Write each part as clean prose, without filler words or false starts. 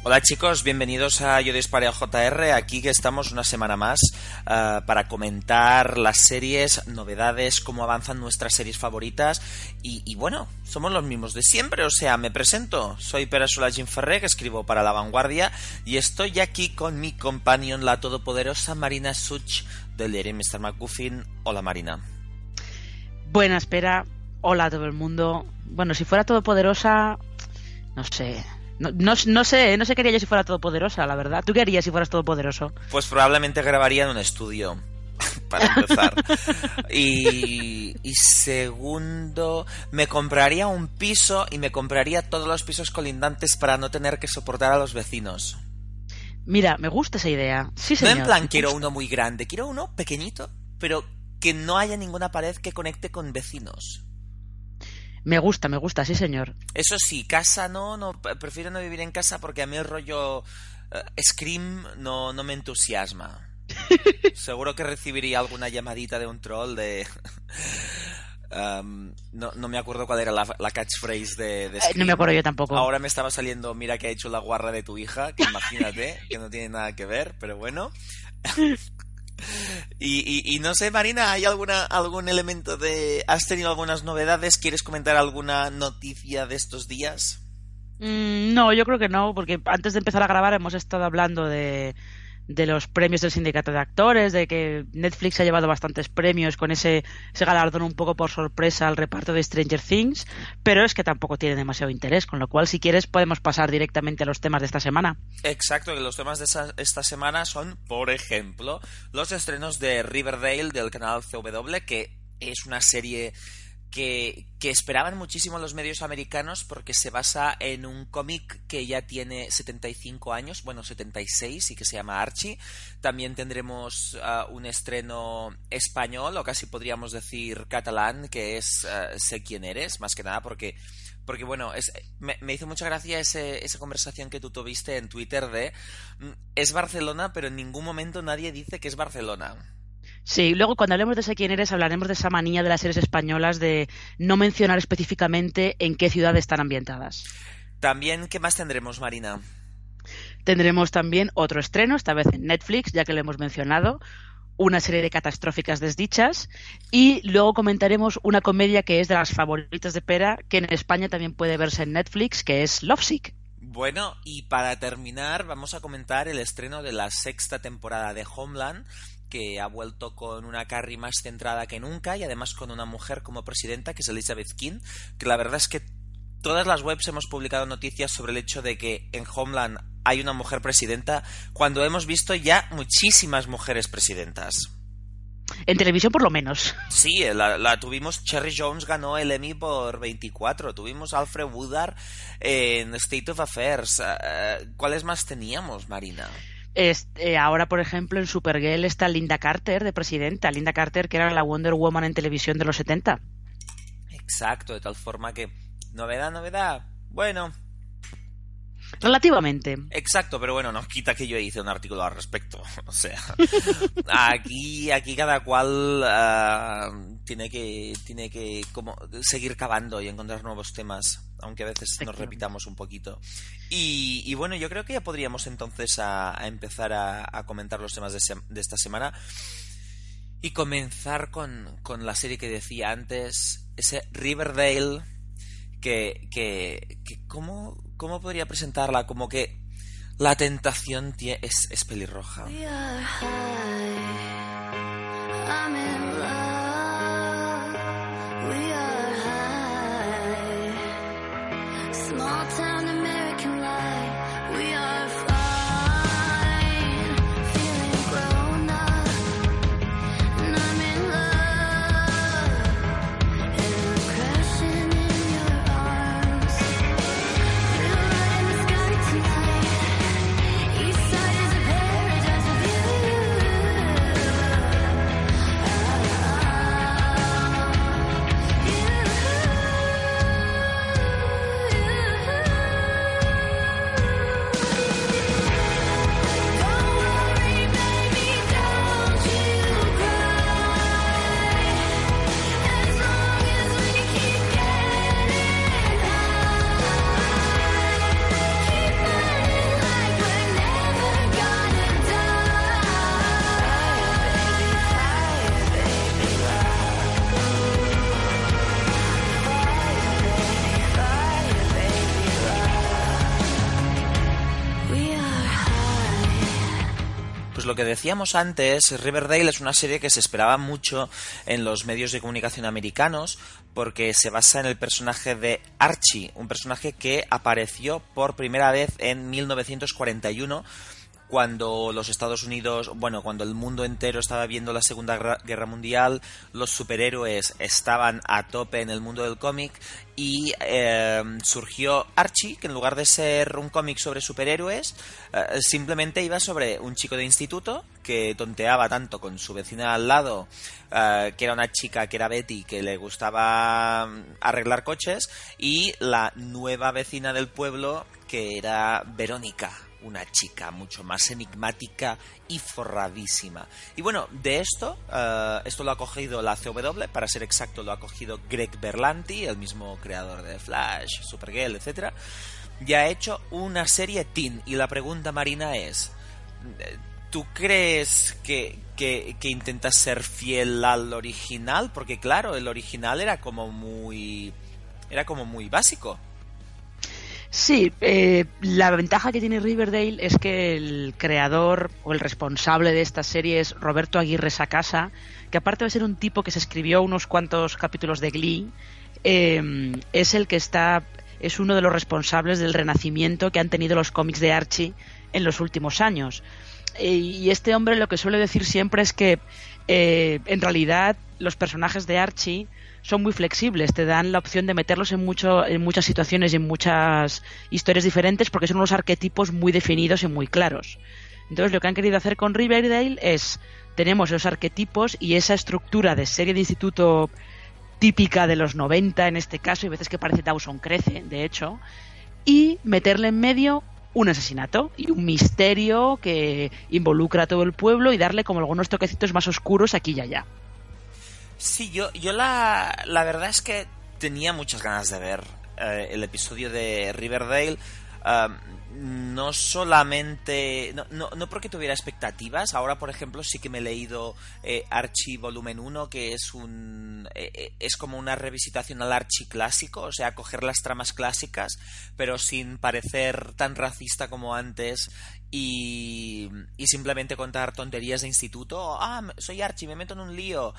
Hola chicos, bienvenidos a Yo Disparé a JR, aquí que estamos una semana más para comentar las series, novedades, cómo avanzan nuestras series favoritas y bueno, somos los mismos de siempre, o sea, me presento, soy Pere Solà Gimferrer, que escribo para La Vanguardia y estoy aquí con mi companion, la todopoderosa Marina Such del diario Mr. McGuffin. Hola Marina. Buenas, Pera, hola a todo el mundo. Bueno, si fuera todopoderosa, no sé... No sé qué haría yo si fuera todopoderosa, la verdad. ¿Tú qué harías si fueras todopoderoso? Pues probablemente grabaría en un estudio, para empezar. Y segundo, me compraría un piso y me compraría todos los pisos colindantes para no tener que soportar a los vecinos. Mira, me gusta esa idea. Sí, señor. No en plan quiero uno muy grande, quiero uno pequeñito, pero que no haya ninguna pared que conecte con vecinos. Me gusta, sí señor. Eso sí, casa no, prefiero no vivir en casa porque a mí el rollo Scream no me entusiasma. Seguro que recibiría alguna llamadita de un troll de... no me acuerdo cuál era la catchphrase de Scream. No me acuerdo yo tampoco. Ahora me estaba saliendo, mira que ha hecho la guarra de tu hija, que imagínate, que no tiene nada que ver, pero bueno... Y no sé, Marina, ¿hay algún elemento de... ¿Has tenido algunas novedades? ¿Quieres comentar alguna noticia de estos días? No, yo creo que no, porque antes de empezar a grabar hemos estado hablando de los premios del sindicato de actores, de que Netflix ha llevado bastantes premios con ese galardón un poco por sorpresa al reparto de Stranger Things, pero es que tampoco tiene demasiado interés, con lo cual si quieres podemos pasar directamente a los temas de esta semana. Exacto, que los temas de esta semana son, por ejemplo, los estrenos de Riverdale del canal CW, que es una serie que esperaban muchísimo los medios americanos porque se basa en un cómic que ya tiene 75 años, bueno, 76, y que se llama Archie. También tendremos un estreno español, o casi podríamos decir catalán, que es Sé quién eres, más que nada porque bueno, me hizo mucha gracia esa conversación que tú tuviste en Twitter de es Barcelona, pero en ningún momento nadie dice que es Barcelona. Sí, luego cuando hablemos de Sé quién eres hablaremos de esa manía de las series españolas de no mencionar específicamente en qué ciudad están ambientadas. También, ¿qué más tendremos, Marina? Tendremos también otro estreno, esta vez en Netflix, ya que lo hemos mencionado, una serie de catastróficas desdichas, y luego comentaremos una comedia que es de las favoritas de Pera, que en España también puede verse en Netflix, que es Lovesick. Bueno, y para terminar vamos a comentar el estreno de la 6ª temporada de Homeland, que ha vuelto con una Carrie más centrada que nunca y además con una mujer como presidenta, que es Elizabeth King, que la verdad es que todas las webs hemos publicado noticias sobre el hecho de que en Homeland hay una mujer presidenta, cuando hemos visto ya muchísimas mujeres presidentas. En televisión por lo menos. Sí, la tuvimos. Cherry Jones ganó el Emmy por 24. Tuvimos Alfred Woodard en State of Affairs. ¿Cuáles más teníamos, Marina? Ahora, por ejemplo, en Supergirl está Linda Carter de presidenta. Linda Carter, que era la Wonder Woman en televisión de los 70. Exacto, de tal forma que... Novedad. Bueno... Relativamente. Exacto, pero bueno, no quita que yo hice un artículo al respecto. O sea, aquí cada cual tiene que como seguir cavando y encontrar nuevos temas, aunque a veces nos repitamos un poquito. Y bueno, yo creo que ya podríamos entonces a empezar a comentar los temas de esta semana y comenzar con la serie que decía antes, ese Riverdale, que ¿cómo podría presentarla? Como que la tentación es pelirroja. que decíamos antes, Riverdale es una serie que se esperaba mucho en los medios de comunicación americanos porque se basa en el personaje de Archie, un personaje que apareció por primera vez en 1941, cuando los Estados Unidos, bueno, cuando el mundo entero estaba viendo la Segunda Guerra Mundial, los superhéroes estaban a tope en el mundo del cómic y surgió Archie, que en lugar de ser un cómic sobre superhéroes, simplemente iba sobre un chico de instituto que tonteaba tanto con su vecina al lado, que era una chica que era Betty, que le gustaba arreglar coches, y la nueva vecina del pueblo, que era Verónica, una chica mucho más enigmática y forradísima. Y bueno, de esto lo ha cogido la CW, para ser exacto, lo ha cogido Greg Berlanti, el mismo creador de Flash, Supergirl, etcétera, y ha hecho una serie teen. Y la pregunta, Marina, es: ¿tú crees que intentas ser fiel al original? Porque claro, el original era como muy básico. Sí, la ventaja que tiene Riverdale es que el creador o el responsable de esta serie es Roberto Aguirre Sacasa, que aparte de ser un tipo que se escribió unos cuantos capítulos de Glee, es uno de los responsables del renacimiento que han tenido los cómics de Archie en los últimos años. Y este hombre lo que suele decir siempre es que en realidad los personajes de Archie son muy flexibles, te dan la opción de meterlos en muchas situaciones y en muchas historias diferentes, porque son unos arquetipos muy definidos y muy claros. Entonces lo que han querido hacer con Riverdale es: tenemos esos arquetipos y esa estructura de serie de instituto típica de los 90 en este caso, y veces que parece Dawson Crece, de hecho, y meterle en medio un asesinato y un misterio que involucra a todo el pueblo y darle como algunos toquecitos más oscuros aquí y allá. Sí, yo la verdad es que tenía muchas ganas de ver el episodio de Riverdale. No solamente no porque tuviera expectativas. Ahora, por ejemplo, sí que me he leído Archie volumen 1, que es es como una revisitación al Archie clásico, o sea, coger las tramas clásicas pero sin parecer tan racista como antes, y simplemente contar tonterías de instituto. Soy Archie, me meto en un lío,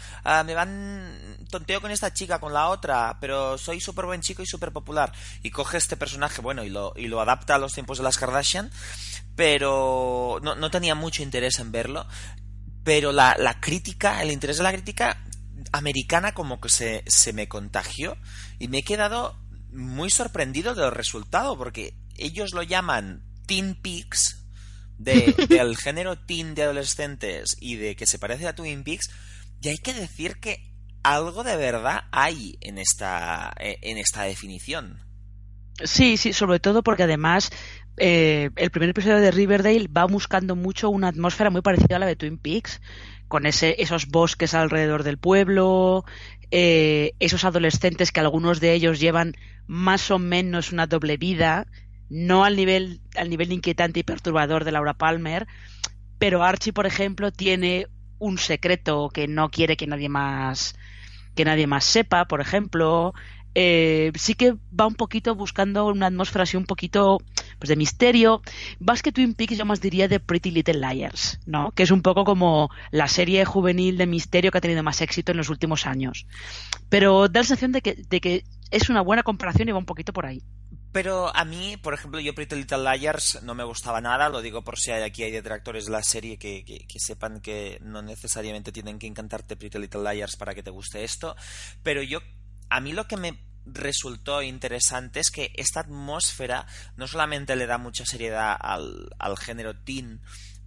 tonteo con esta chica, con la otra, pero soy súper buen chico y súper popular, y coge este personaje, bueno, y lo adapta a los tiempos de las Kardashian, pero no tenía mucho interés en verlo. Pero la crítica, el interés de la crítica americana como que se me contagió, y me he quedado muy sorprendido del resultado, porque ellos lo llaman Teen Peaks, del género teen de adolescentes, y de que se parece a Twin Peaks, y hay que decir que algo de verdad hay en esta definición. Sí, sobre todo porque además el primer episodio de Riverdale va buscando mucho una atmósfera muy parecida a la de Twin Peaks, con esos bosques alrededor del pueblo, esos adolescentes que algunos de ellos llevan más o menos una doble vida, no al nivel inquietante y perturbador de Laura Palmer, pero Archie, por ejemplo, tiene un secreto que no quiere que nadie más sepa, por ejemplo. Sí que va un poquito buscando una atmósfera así un poquito pues de misterio. Más que Twin Peaks, yo más diría de Pretty Little Liars, ¿no? Que es un poco como la serie juvenil de misterio que ha tenido más éxito en los últimos años. Pero da la sensación de que es una buena comparación y va un poquito por ahí. Pero a mí, por ejemplo, yo Pretty Little Liars no me gustaba nada, lo digo por si aquí hay detractores de la serie que sepan que no necesariamente tienen que encantarte Pretty Little Liars para que te guste esto, pero a mí lo que me resultó interesante es que esta atmósfera no solamente le da mucha seriedad al género teen,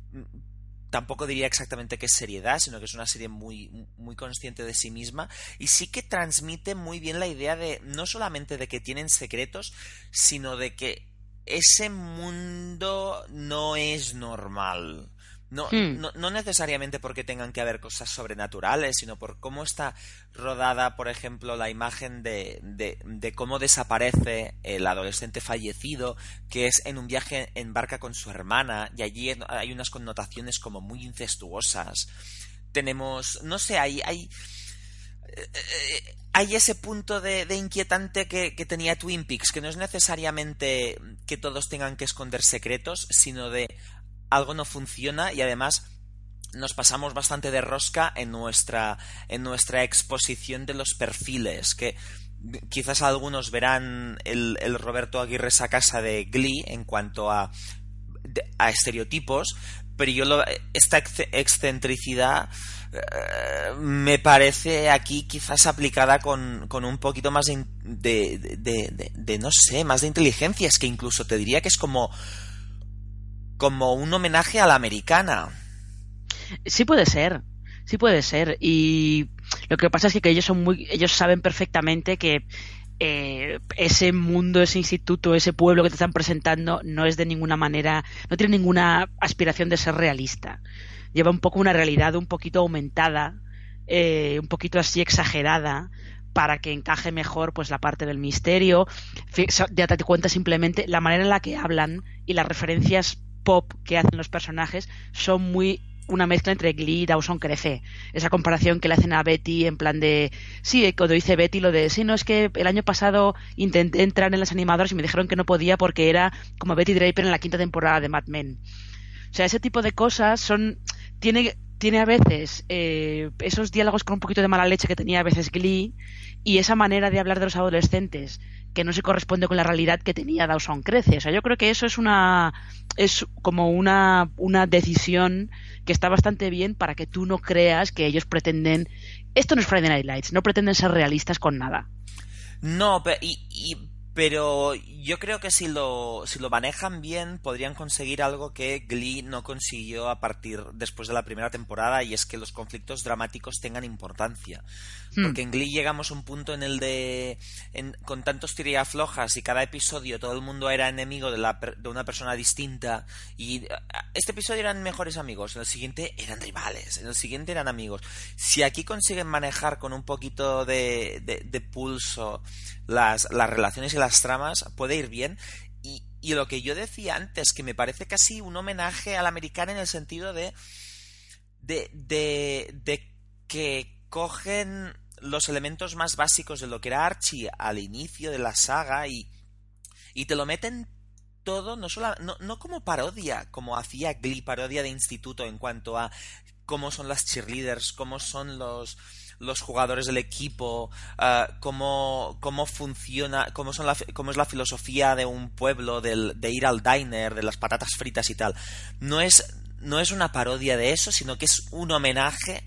tampoco diría exactamente que es seriedad, sino que es una serie muy, muy consciente de sí misma, y sí que transmite muy bien la idea de no solamente de que tienen secretos, sino de que ese mundo no es normal. No necesariamente porque tengan que haber cosas sobrenaturales, sino por cómo está rodada, por ejemplo, la imagen de cómo desaparece el adolescente fallecido, que es en un viaje en barca con su hermana, y allí hay unas connotaciones como muy incestuosas. Tenemos, no sé, hay ese punto de inquietante que tenía Twin Peaks, que no es necesariamente que todos tengan que esconder secretos, sino de algo no funciona, y además nos pasamos bastante de rosca en nuestra exposición de los perfiles, que quizás algunos verán el Roberto Aguirre Sacasa de Glee en cuanto a estereotipos, pero esta excentricidad me parece aquí quizás aplicada con un poquito más de no sé, más de inteligencia. Es que incluso te diría que es como un homenaje a la americana. Sí puede ser, y lo que pasa es que ellos saben perfectamente que ese mundo, ese instituto, ese pueblo que te están presentando no es de ninguna manera, no tiene ninguna aspiración de ser realista. Lleva un poco una realidad un poquito aumentada, un poquito así exagerada, para que encaje mejor pues la parte del misterio. Ya te cuenta simplemente la manera en la que hablan y las referencias pop que hacen los personajes son muy una mezcla entre Glee y Dawson Crece. Esa comparación que le hacen a Betty en plan de... Sí, cuando dice Betty lo de... Sí, no, es que el año pasado intenté entrar en las animadoras y me dijeron que no podía porque era como Betty Draper en la 5ª temporada de Mad Men. O sea, ese tipo de cosas son... Tiene a veces esos diálogos con un poquito de mala leche que tenía a veces Glee, y esa manera de hablar de los adolescentes que no se corresponde con la realidad que tenía Dawson Crece. O sea, yo creo que eso es como una decisión que está bastante bien para que tú no creas que ellos pretenden... Esto no es Friday Night Lights, no pretenden ser realistas con nada. No, pero yo creo que si lo manejan bien podrían conseguir algo que Glee no consiguió después de la primera temporada, y es que los conflictos dramáticos tengan importancia. Porque en Glee llegamos a un punto en el con tantos tiraaflojas y cada episodio todo el mundo era enemigo de una persona distinta, y este episodio eran mejores amigos, en el siguiente eran rivales, en el siguiente eran amigos. Si aquí consiguen manejar con un poquito de pulso las relaciones y las tramas, puede ir bien. Y lo que yo decía antes, que me parece casi un homenaje a la americana en el sentido de que cogen los elementos más básicos de lo que era Archie al inicio de la saga y te lo meten todo, no como parodia, como hacía Glee, parodia de instituto, en cuanto a cómo son las cheerleaders, cómo son los jugadores del equipo, cómo funciona, cómo es la filosofía de un pueblo, de ir al diner, de las patatas fritas y tal. No es una parodia de eso, sino que es un homenaje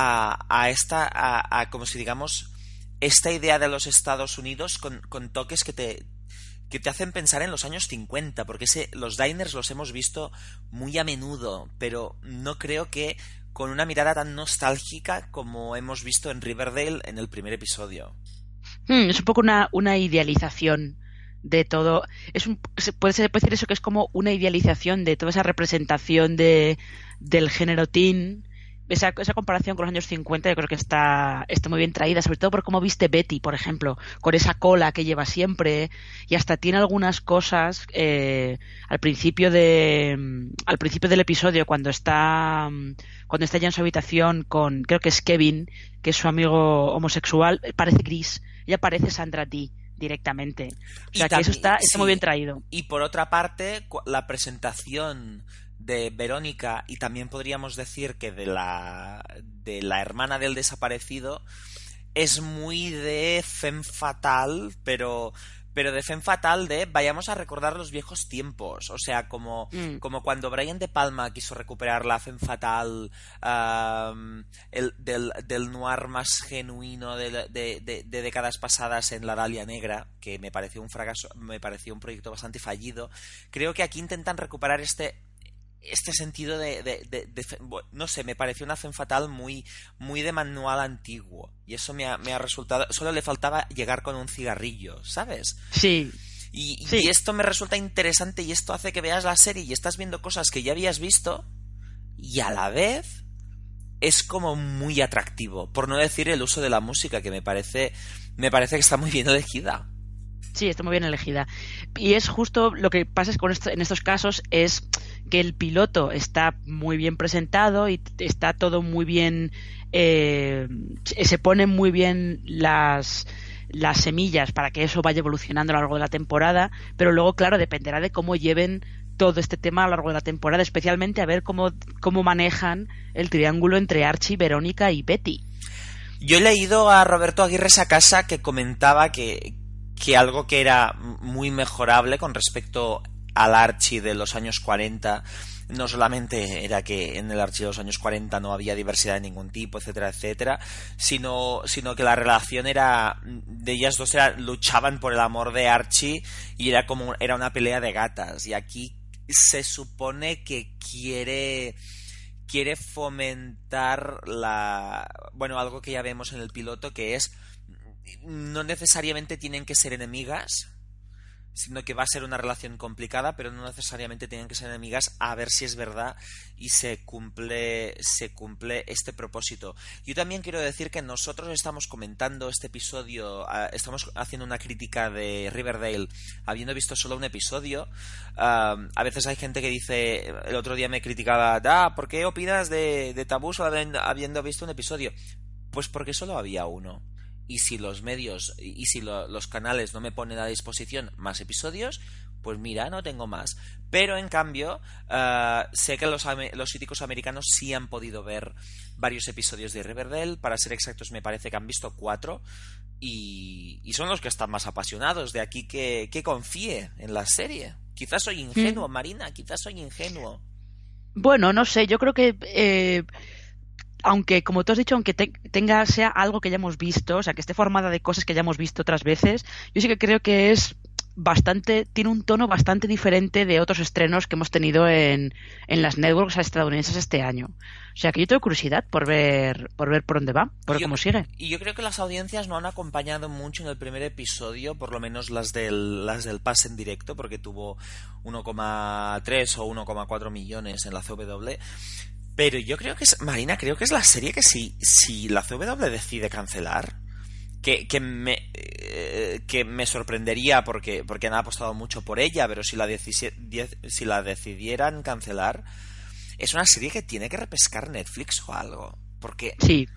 a como si digamos esta idea de los Estados Unidos con toques que te hacen pensar en los años 50, porque los diners los hemos visto muy a menudo, pero no creo que con una mirada tan nostálgica como hemos visto en Riverdale en el primer episodio. Es un poco una idealización de todo. Se puede decir eso, que es como una idealización de toda esa representación del género teen. Esa comparación con los años 50 yo creo que está muy bien traída, sobre todo por cómo viste Betty, por ejemplo, con esa cola que lleva siempre, y hasta tiene algunas cosas al principio del episodio, cuando está ya en su habitación con, creo que es Kevin, que es su amigo homosexual, parece Gris, ella parece Sandra Dee directamente. O sea, que eso está muy bien traído. Y por otra parte, la presentación de Verónica, y también podríamos decir que de la hermana del desaparecido, es muy de femme fatale, pero de femme fatale de vayamos a recordar los viejos tiempos. O sea, como cuando Brian De Palma quiso recuperar la femme fatale del noir más genuino de décadas pasadas en La Dalia Negra, que me pareció un fracaso, me pareció un proyecto bastante fallido. Creo que aquí intentan recuperar este sentido no sé, me pareció una femme fatale muy, muy de manual antiguo, y eso me ha resultado, solo le faltaba llegar con un cigarrillo, ¿sabes? Sí. Y esto me resulta interesante, y esto hace que veas la serie y estás viendo cosas que ya habías visto, y a la vez es como muy atractivo, por no decir el uso de la música, que me parece que está muy bien elegida. Sí, está muy bien elegida. Y es justo lo que pasa en estos casos, es que el piloto está muy bien presentado y está todo muy bien, se ponen muy bien las semillas para que eso vaya evolucionando a lo largo de la temporada, pero luego, claro, dependerá de cómo lleven todo este tema a lo largo de la temporada, especialmente a ver cómo manejan el triángulo entre Archie, Verónica y Betty. Yo he leído a Roberto Aguirre Sacasa que comentaba que algo que era muy mejorable con respecto al Archie de los años 40 no solamente era que en el Archie de los años 40 no había diversidad de ningún tipo, etcétera, etcétera, sino que la relación era de ellas dos, luchaban por el amor de Archie y era una pelea de gatas. Y aquí se supone que quiere fomentar algo que ya vemos en el piloto, que es no necesariamente tienen que ser enemigas, sino que va a ser una relación complicada, pero no necesariamente tienen que ser enemigas, a ver si es verdad y se cumple este propósito. Yo también quiero decir que nosotros estamos comentando este episodio, estamos haciendo una crítica de Riverdale habiendo visto solo un episodio. A veces hay gente que dice, el otro día me criticaba, ¿por qué opinas de Tabú solo habiendo visto un episodio? Pues porque solo había uno. Y si los medios y si los canales no me ponen a disposición más episodios, pues mira, no tengo más. Pero en cambio, sé que los críticos americanos sí han podido ver varios episodios de Riverdale. Para ser exactos, me parece que han visto 4 y son los que están más apasionados. De aquí que confíe en la serie. Quizás soy ingenuo, Marina, quizás soy ingenuo. Bueno, no sé, yo creo que aunque, como tú has dicho, aunque sea algo que ya hemos visto, o sea, que esté formada de cosas que ya hemos visto otras veces, yo sí que creo que tiene un tono bastante diferente de otros estrenos que hemos tenido en las networks estadounidenses este año. O sea, que yo tengo curiosidad por ver por dónde va, por cómo sigue. Y yo creo que las audiencias no han acompañado mucho en el primer episodio, por lo menos las del pase en directo, porque tuvo 1,3 o 1,4 millones en la CW. Pero yo creo que Marina, creo que es la serie que si la CW decide cancelar, que me sorprendería porque han apostado mucho por ella, pero si la decidieran cancelar, es una serie que tiene que repescar Netflix o algo. Porque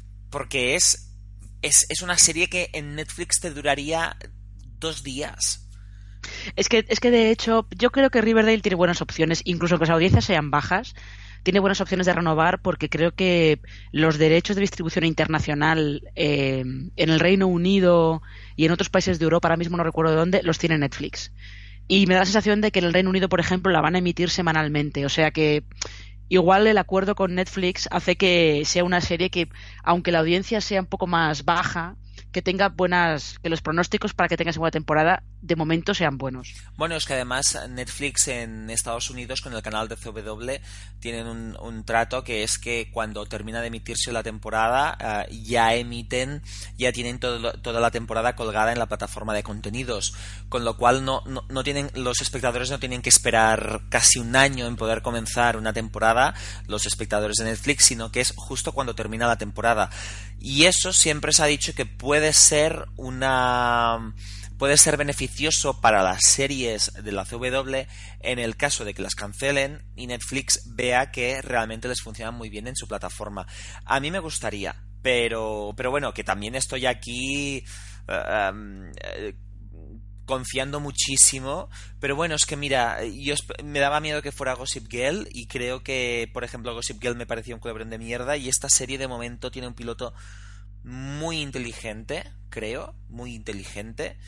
es una serie que en Netflix te duraría 2 días. Es que de hecho, yo creo que Riverdale tiene buenas opciones, incluso que las audiencias sean bajas. Tiene buenas opciones de renovar porque creo que los derechos de distribución internacional en el Reino Unido y en otros países de Europa, ahora mismo no recuerdo de dónde, los tiene Netflix. Y me da la sensación de que en el Reino Unido, por ejemplo, la van a emitir semanalmente. O sea que igual el acuerdo con Netflix hace que sea una serie que, aunque la audiencia sea un poco más baja, que los pronósticos para que tenga segunda temporada de momento sean buenos. Bueno, es que además Netflix en Estados Unidos con el canal de CW tienen un trato que es que cuando termina de emitirse la temporada ya tienen toda la temporada colgada en la plataforma de contenidos, con lo cual los espectadores no tienen que esperar casi un año en poder comenzar una temporada, los espectadores de Netflix, sino que es justo cuando termina la temporada. Y eso siempre se ha dicho que puede ser beneficioso para las series de la CW en el caso de que las cancelen y Netflix vea que realmente les funciona muy bien en su plataforma. A mí me gustaría, pero bueno, que también estoy aquí confiando muchísimo, pero bueno, es que mira, me daba miedo que fuera Gossip Girl y creo que, por ejemplo, Gossip Girl me parecía un culebrón de mierda y esta serie de momento tiene un piloto muy inteligente, creo, muy inteligente,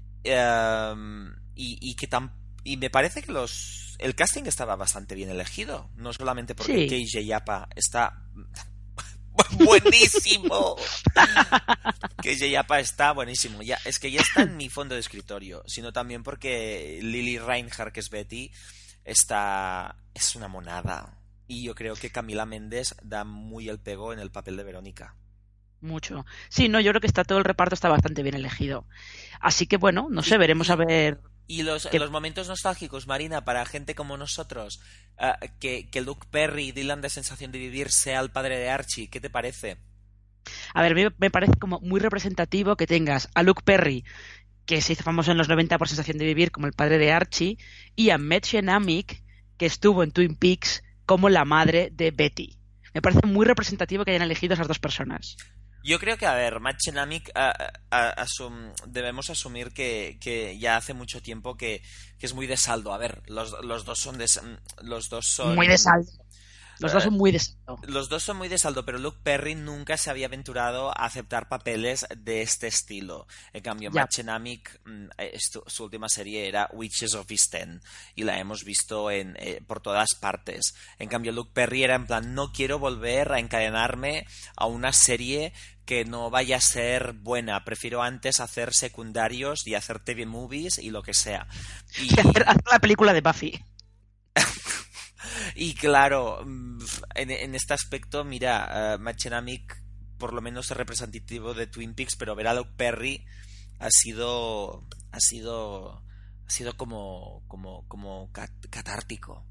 y me parece que el casting estaba bastante bien elegido, no solamente porque KJ Apa está buenísimo. KJ Apa está buenísimo. Es que ya está en mi fondo de escritorio, sino también porque Lily Reinhardt, que es Betty, es una monada. Y yo creo que Camila Méndez da muy el pego en el papel de Verónica. Mucho. Sí, no, yo creo que todo el reparto está bastante bien elegido. Así que bueno, no sé, veremos a ver. Y los momentos nostálgicos, Marina, para gente como nosotros, que Luke Perry, Dylan de Sensación de Vivir, sea el padre de Archie, ¿qué te parece? A ver, me parece como muy representativo que tengas a Luke Perry, que se hizo famoso en los 90 por Sensación de Vivir como el padre de Archie, y a Mädchen Amick, que estuvo en Twin Peaks como la madre de Betty. Me parece muy representativo que hayan elegido a esas dos personas. Yo creo que, a ver, Matt Shenamik, debemos asumir que ya hace mucho tiempo que es muy de saldo. A ver, los dos son los dos Muy de son saldo. Los dos son muy de saldo. los dos son muy de saldo, pero Luke Perry nunca se había aventurado a aceptar papeles de este estilo. En cambio, Ya. Matt Shenamik, su última serie era Witches of East End y la hemos visto por todas partes. En cambio, Luke Perry era en plan, no quiero volver a encadenarme a una serie que no vaya a ser buena. Prefiero antes hacer secundarios y hacer TV movies y lo que sea. Y hacer la película de Buffy. Y claro, en este aspecto, mira, Matt Shenamik por lo menos es representativo de Twin Peaks, pero ver a Luke Perry ha sido como catártico.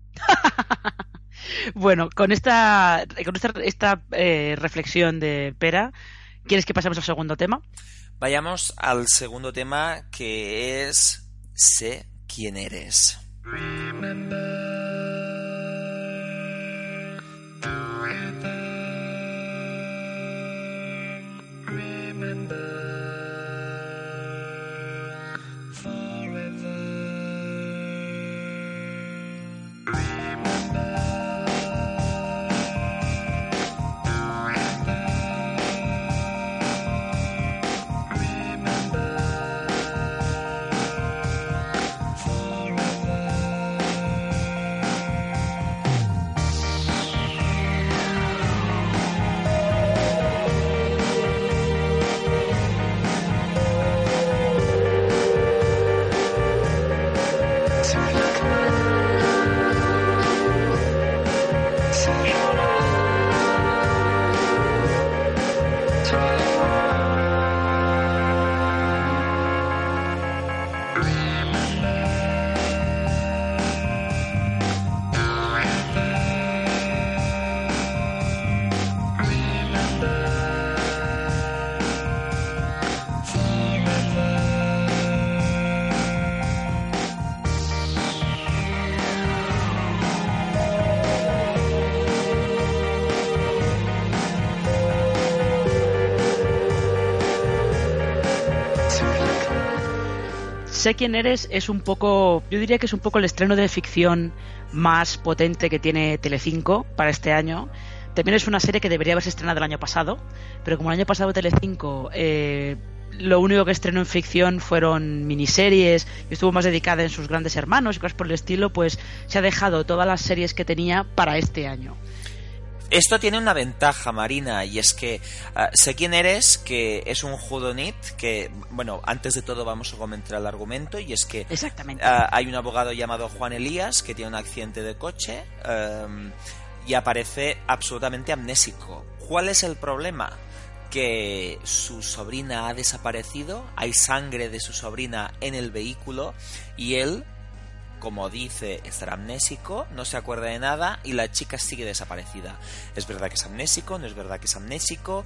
Bueno, con esta reflexión de Pera, ¿quieres que pasemos al segundo tema? Vayamos al segundo tema, que es Sé quién eres. Sé quién eres es un poco, yo diría que es un poco el estreno de ficción más potente que tiene Telecinco para este año. También es una serie que debería haberse estrenado el año pasado, pero como el año pasado Telecinco lo único que estrenó en ficción fueron miniseries y estuvo más dedicada en sus grandes hermanos y cosas por el estilo, pues se ha dejado todas las series que tenía para este año. Esto tiene una ventaja, Marina, y es que Sé quién eres, que es un whodunit, que, bueno, antes de todo vamos a comentar el argumento, y es que Exactamente. Hay un abogado llamado Juan Elías que tiene un accidente de coche y aparece absolutamente amnésico. ¿Cuál es el problema? Que su sobrina ha desaparecido, hay sangre de su sobrina en el vehículo y él, como dice, estará amnésico, no se acuerda de nada y la chica sigue desaparecida. ¿Es verdad que es amnésico? ¿No es verdad que es amnésico?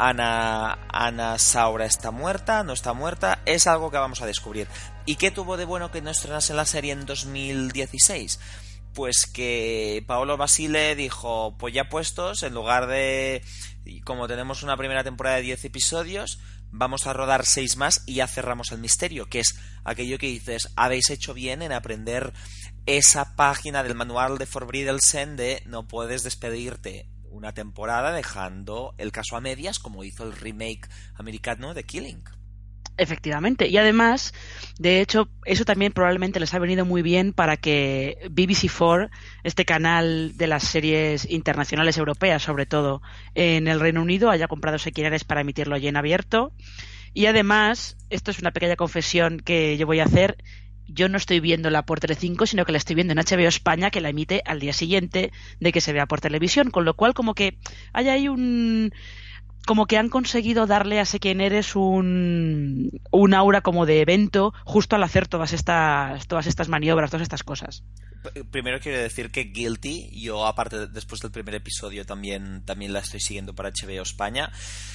Ana Saura está muerta, no está muerta, es algo que vamos a descubrir. ¿Y qué tuvo de bueno que no estrenase la serie en 2016? Pues que Paolo Basile dijo, pues ya puestos, en lugar de, como tenemos una primera temporada de 10 episodios, vamos a rodar 6 más y ya cerramos el misterio, que es aquello que dices, habéis hecho bien en aprender esa página del manual de Forbrydelsen de no puedes despedirte una temporada dejando el caso a medias, como hizo el remake americano de Killing. Efectivamente, y además, de hecho, eso también probablemente les ha venido muy bien para que BBC4, este canal de las series internacionales europeas, sobre todo en el Reino Unido, haya comprado Sé quién eres para emitirlo ya en abierto. Y además, esto es una pequeña confesión que yo voy a hacer, yo no estoy viéndola por Telecinco, sino que la estoy viendo en HBO España, que la emite al día siguiente de que se vea por televisión, con lo cual como que hay ahí como que han conseguido darle a Sé quién eres un aura como de evento justo al hacer todas estas maniobras, todas estas cosas. Primero quiero decir que Guilty, yo aparte después del primer episodio también la estoy siguiendo para HBO España.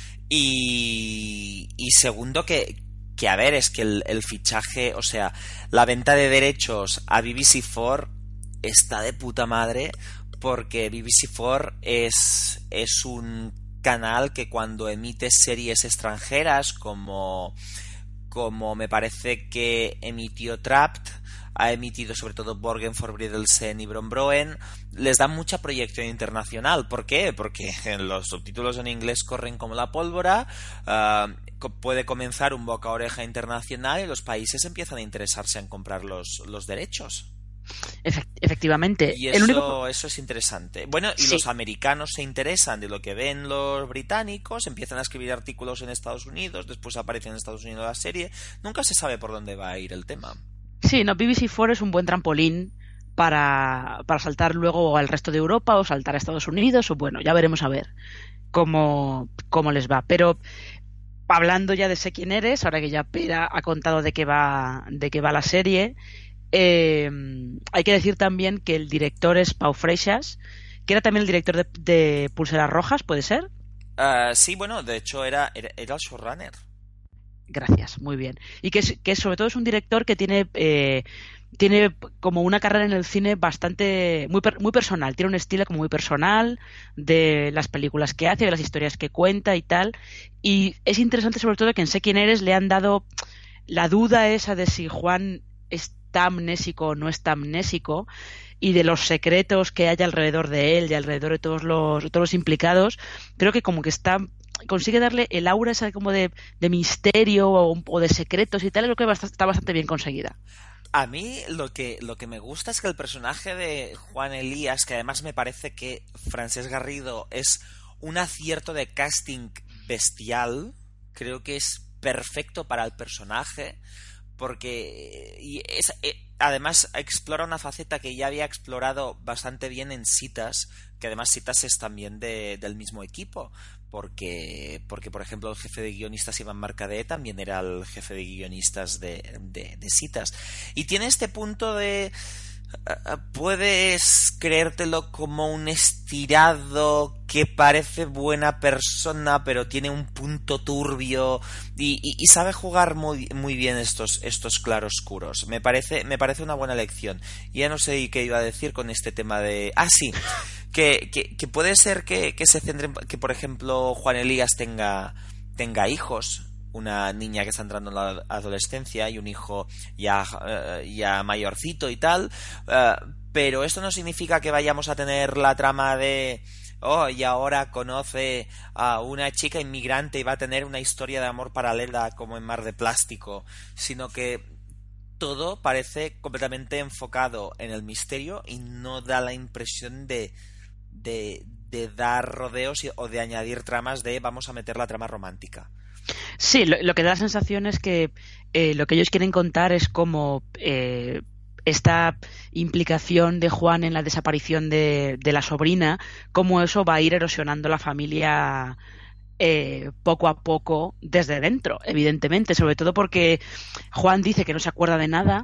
Y segundo que a ver, es que el fichaje, o sea, la venta de derechos a BBC4 está de puta madre, porque BBC4 es un canal que cuando emite series extranjeras como me parece que emitió Trapped, ha emitido sobre todo Borgen for Briddelsen y Brombroen, les dan mucha proyección internacional. ¿Por qué? Porque los subtítulos en inglés corren como la pólvora, puede comenzar un boca a oreja internacional y los países empiezan a interesarse en comprar los derechos. Efectivamente. Y eso es interesante. Bueno, y sí. Los americanos se interesan de lo que ven los británicos, empiezan a escribir artículos en Estados Unidos, después aparece en Estados Unidos la serie. Nunca se sabe por dónde va a ir el tema. Sí, no, BBC4 es un buen trampolín para saltar luego al resto de Europa o saltar a Estados Unidos, o bueno, ya veremos a ver cómo les va. Pero hablando ya de Sé quién eres, ahora que ya Pera ha contado de qué va la serie, hay que decir también que el director es Pau Freixas, que era también el director de Pulseras Rojas, ¿puede ser? Sí, bueno, de hecho era el showrunner. Gracias, muy bien. Y que sobre todo es un director que tiene como una carrera en el cine bastante muy personal, tiene un estilo como muy personal de las películas que hace, de las historias que cuenta y tal, y es interesante sobre todo que en Sé quién eres le han dado la duda esa de si Juan está amnésico o no está amnésico, y de los secretos que hay alrededor de él y alrededor de todos los implicados. Creo que como que consigue darle el aura esa como de misterio o de secretos y tal, creo que está bastante bien conseguida. A mí lo que me gusta es que el personaje de Juan Elías, que además me parece que Francesc Garrido es un acierto de casting bestial, creo que es perfecto para el personaje, porque además explora una faceta que ya había explorado bastante bien en Citas, que además Citas es también del mismo equipo, porque por ejemplo el jefe de guionistas Iván Mercader también era el jefe de guionistas de Citas, y tiene este punto de puedes creértelo como un estirado que parece buena persona pero tiene un punto turbio y sabe jugar muy, muy bien estos claroscuros. Me parece una buena elección. Ya no sé qué iba a decir con este tema de... sí, que puede ser que se centren, que por ejemplo Juan Elías tenga hijos, una niña que está entrando en la adolescencia y un hijo ya mayorcito y tal, pero esto no significa que vayamos a tener la trama de y ahora conoce a una chica inmigrante y va a tener una historia de amor paralela como en Mar de Plástico, sino que todo parece completamente enfocado en el misterio y no da la impresión de dar rodeos o de añadir tramas de vamos a meter la trama romántica. Sí, lo que da la sensación es que lo que ellos quieren contar es como esta implicación de Juan en la desaparición de la sobrina, cómo eso va a ir erosionando la familia poco a poco desde dentro, evidentemente, sobre todo porque Juan dice que no se acuerda de nada.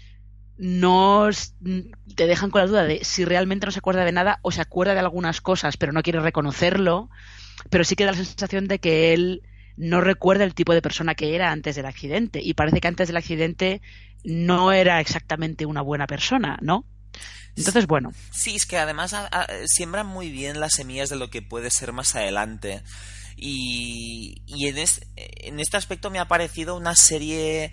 No te dejan con la duda de si realmente no se acuerda de nada o se acuerda de algunas cosas pero no quiere reconocerlo, pero sí que da la sensación de que él no recuerda el tipo de persona que era antes del accidente, y parece que antes del accidente no era exactamente una buena persona, ¿no? Entonces, bueno. Sí, es que además siembran muy bien las semillas de lo que puede ser más adelante. Y en este aspecto me ha parecido una serie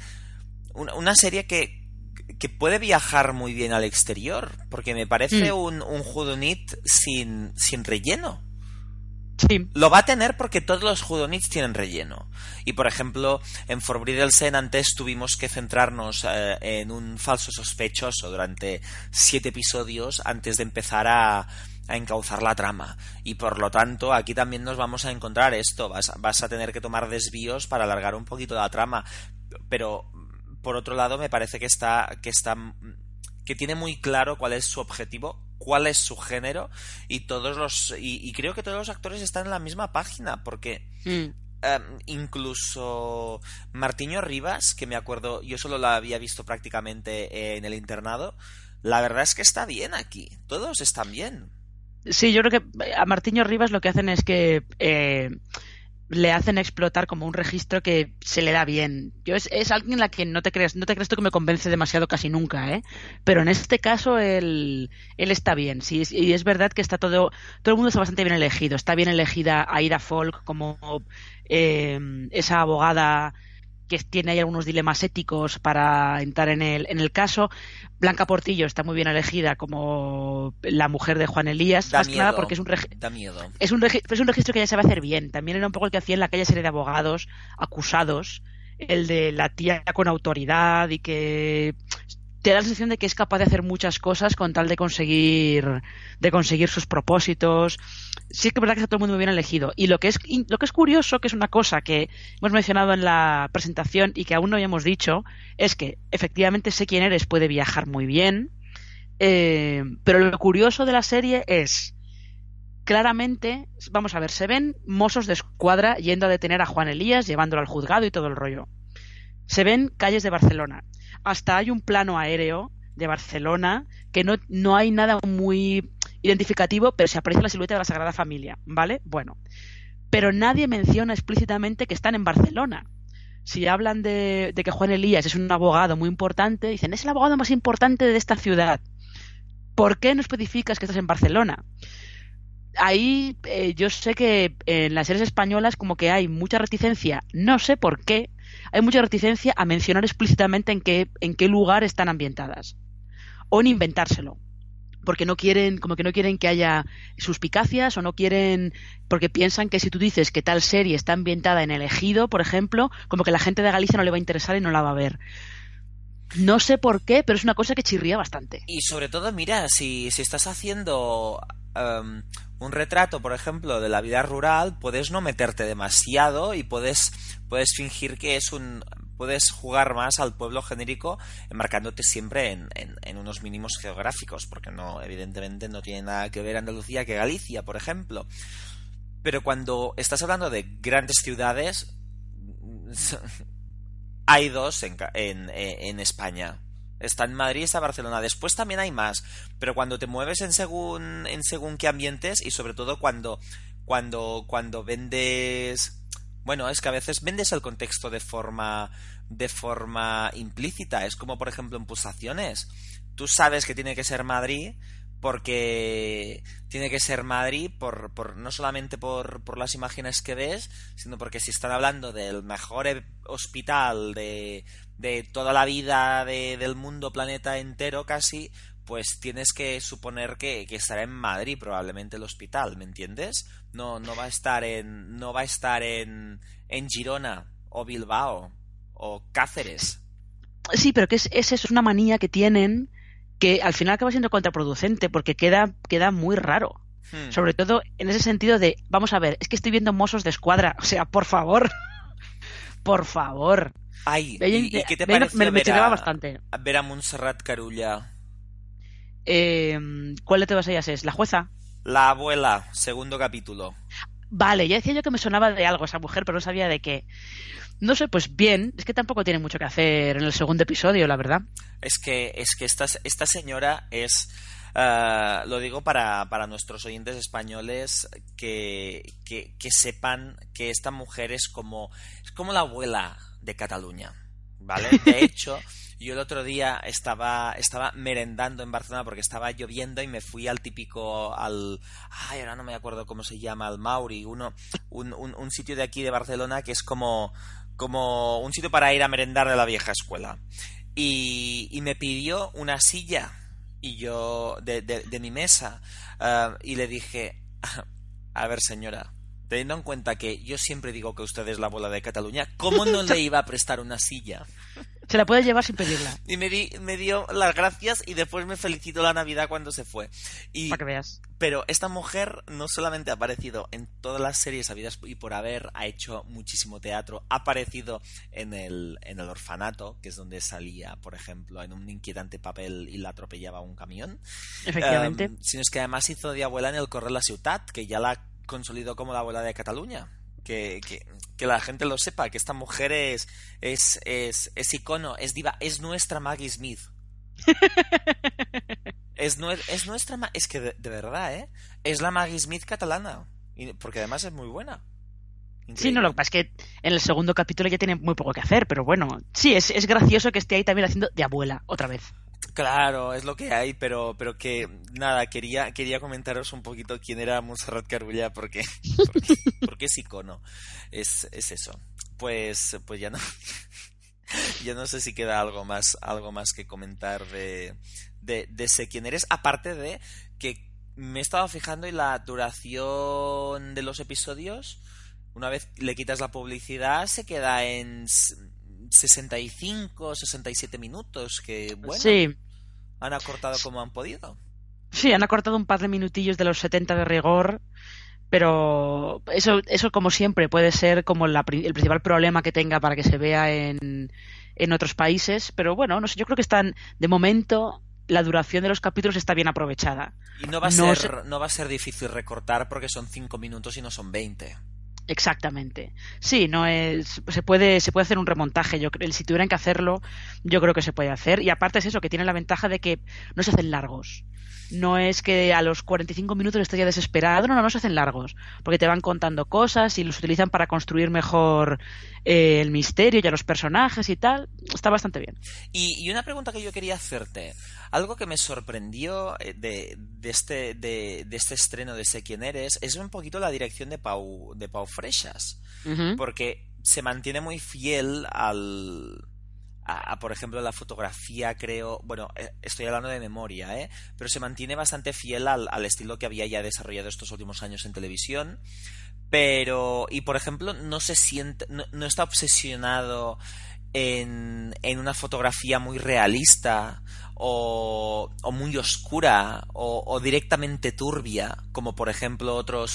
que puede viajar muy bien al exterior, porque me parece un whodunit sin relleno. Sí. Lo va a tener porque todos los whodunits tienen relleno. Y por ejemplo, en For Briddelsen antes tuvimos que centrarnos en un falso sospechoso durante 7 episodios antes de empezar a encauzar la trama. Y por lo tanto, aquí también nos vamos a encontrar esto. Vas a tener que tomar desvíos para alargar un poquito la trama. Pero por otro lado, me parece que tiene muy claro cuál es su objetivo, cuál es su género, y y creo que todos los actores están en la misma página, porque incluso Martiño Rivas, que me acuerdo, yo solo la había visto prácticamente en el internado, la verdad es que está bien aquí, todos están bien. Sí, yo creo que a Martiño Rivas lo que hacen es que le hacen explotar como un registro que se le da bien. Es alguien en la que no te crees tú que me convence demasiado casi nunca, ¿eh? Pero en este caso él está bien, sí, y es verdad que está todo el mundo está bastante bien elegido. Está bien elegida Aida Folk como esa abogada que tiene ahí algunos dilemas éticos para entrar en el caso. Blanca Portillo está muy bien elegida como la mujer de Juan Elías, Da más que nada miedo, porque da miedo. es un registro que ya se va a hacer bien. También era un poco el que hacía en la aquella serie de abogados acusados, el de la tía con autoridad y que te da la sensación de que es capaz de hacer muchas cosas con tal de conseguir sus propósitos. Sí es que es verdad que está todo el mundo muy bien elegido. Y lo que es curioso, que es una cosa que hemos mencionado en la presentación y que aún no habíamos dicho, es que efectivamente Sé quién eres puede viajar muy bien, pero lo curioso de la serie es claramente, vamos a ver, se ven mozos de escuadra yendo a detener a Juan Elías, llevándolo al juzgado y todo el rollo. Se ven calles de Barcelona. Hasta hay un plano aéreo de Barcelona que no hay nada muy identificativo, pero se aprecia la silueta de la Sagrada Familia, ¿vale? Bueno, pero nadie menciona explícitamente que están en Barcelona. Si hablan de que Juan Elías es un abogado muy importante, dicen, es el abogado más importante de esta ciudad. ¿Por qué no especificas que estás en Barcelona? Ahí yo sé que en las series españolas como que hay mucha reticencia, no sé por qué, hay mucha reticencia a mencionar explícitamente en qué lugar están ambientadas o en inventárselo, porque no quieren, como que no quieren que haya suspicacias o no quieren, porque piensan que si tú dices que tal serie está ambientada en El Ejido, por ejemplo, como que la gente de Galicia no le va a interesar y no la va a ver. No sé por qué, pero es una cosa que chirría bastante. Y sobre todo, mira, si estás haciendo un retrato, por ejemplo, de la vida rural, puedes no meterte demasiado y puedes fingir que puedes jugar más al pueblo genérico, enmarcándote siempre en unos mínimos geográficos, porque no, evidentemente no tiene nada que ver Andalucía que Galicia, por ejemplo. Pero cuando estás hablando de grandes ciudades, hay dos en España. Está en Madrid y está en Barcelona. Después también hay más. Pero cuando te mueves en según qué ambientes, y sobre todo cuando vendes. Bueno, es que a veces vendes el contexto de forma implícita. Es como, por ejemplo, en Pulsaciones. Tú sabes que tiene que ser Madrid porque tiene que ser Madrid no solamente por las imágenes que ves, sino porque si están hablando del mejor hospital de toda la vida del mundo, planeta entero casi, pues tienes que suponer que estará en Madrid probablemente el hospital, ¿me entiendes? No va a estar en Girona o Bilbao o Cáceres. Sí, pero que es eso, es una manía que tienen que al final acaba siendo contraproducente porque queda muy raro. Hmm. Sobre todo en ese sentido de, vamos a ver, es que estoy viendo mozos de escuadra, o sea, por favor, por favor. Ay, ¿y qué te Me pareció chocaba bastante. ver a Montserrat Carulla? ¿Cuál de todas ellas es? ¿La jueza? La abuela, segundo capítulo. Vale, ya decía yo que me sonaba de algo esa mujer, pero no sabía de qué. No sé, pues bien, es que tampoco tiene mucho que hacer en el segundo episodio, la verdad. Es que esta señora lo digo para nuestros oyentes españoles que sepan que esta mujer es como la abuela de Cataluña, ¿vale? De hecho, yo el otro día estaba merendando en Barcelona porque estaba lloviendo y me fui al típico, ay, ahora no me acuerdo cómo se llama, al Mauri, un sitio de aquí de Barcelona que es como un sitio para ir a merendar de la vieja escuela. Y me pidió una silla y yo de mi mesa, y le dije, a ver, señora, teniendo en cuenta que yo siempre digo que usted es la abuela de Cataluña, ¿cómo no le iba a prestar una silla? Se la puede llevar sin pedirla, Y me dio las gracias y después me felicitó la Navidad cuando se fue. para que veas. Pero esta mujer no solamente ha aparecido en todas las series habidas y por haber, ha hecho muchísimo teatro, ha aparecido en el orfanato, que es donde salía, por ejemplo, en un inquietante papel y la atropellaba un camión. Efectivamente. Sino es que además hizo de abuela en el Correr la Ciutat, que ya la consolidó como la abuela de Cataluña. Que la gente lo sepa, que esta mujer es icono, es diva, es nuestra Maggie Smith. Es nuestra... Es que de verdad, ¿eh? Es la Maggie Smith catalana. Porque además es muy buena. Sí, no, lo que pasa es que en el segundo capítulo ya tiene muy poco que hacer, pero bueno, sí, es gracioso que esté ahí también haciendo de abuela, otra vez. Claro, es lo que hay, pero que nada, quería comentaros un poquito quién era Montserrat Carulla porque es icono, es eso. Pues ya no ya no sé si queda algo más que comentar de Sé quién eres, aparte de que me he estado fijando y la duración de los episodios, una vez le quitas la publicidad, se queda en 65, 67 minutos, que bueno, Sí, han acortado como han podido. sí, han acortado un par de minutillos de los 70 de rigor, pero eso como siempre puede ser como el principal problema que tenga para que se vea en otros países, pero bueno, no sé, yo creo que están, de momento, la duración de los capítulos está bien aprovechada. Y no va a ser difícil recortar porque son 5 minutos y no son 20. Exactamente. Sí, no es, se puede hacer un remontaje. Yo creo, si tuvieran que hacerlo, yo creo que se puede hacer. Y aparte es eso, que tiene la ventaja de que no se hacen largos. No es que a los 45 minutos estés ya desesperado, no se hacen largos, porque te van contando cosas y los utilizan para construir mejor el misterio y a los personajes y tal. Está bastante bien. Y una pregunta que yo quería hacerte, algo que me sorprendió de este estreno de Sé quién eres, es un poquito la dirección de Pau Freixas, Uh-huh. porque se mantiene muy fiel por ejemplo, la fotografía, creo, bueno, estoy hablando de memoria, pero se mantiene bastante fiel al estilo que había ya desarrollado estos últimos años en televisión, pero, y por ejemplo, no se siente, no está obsesionado en una fotografía muy realista o muy oscura o directamente turbia, como por ejemplo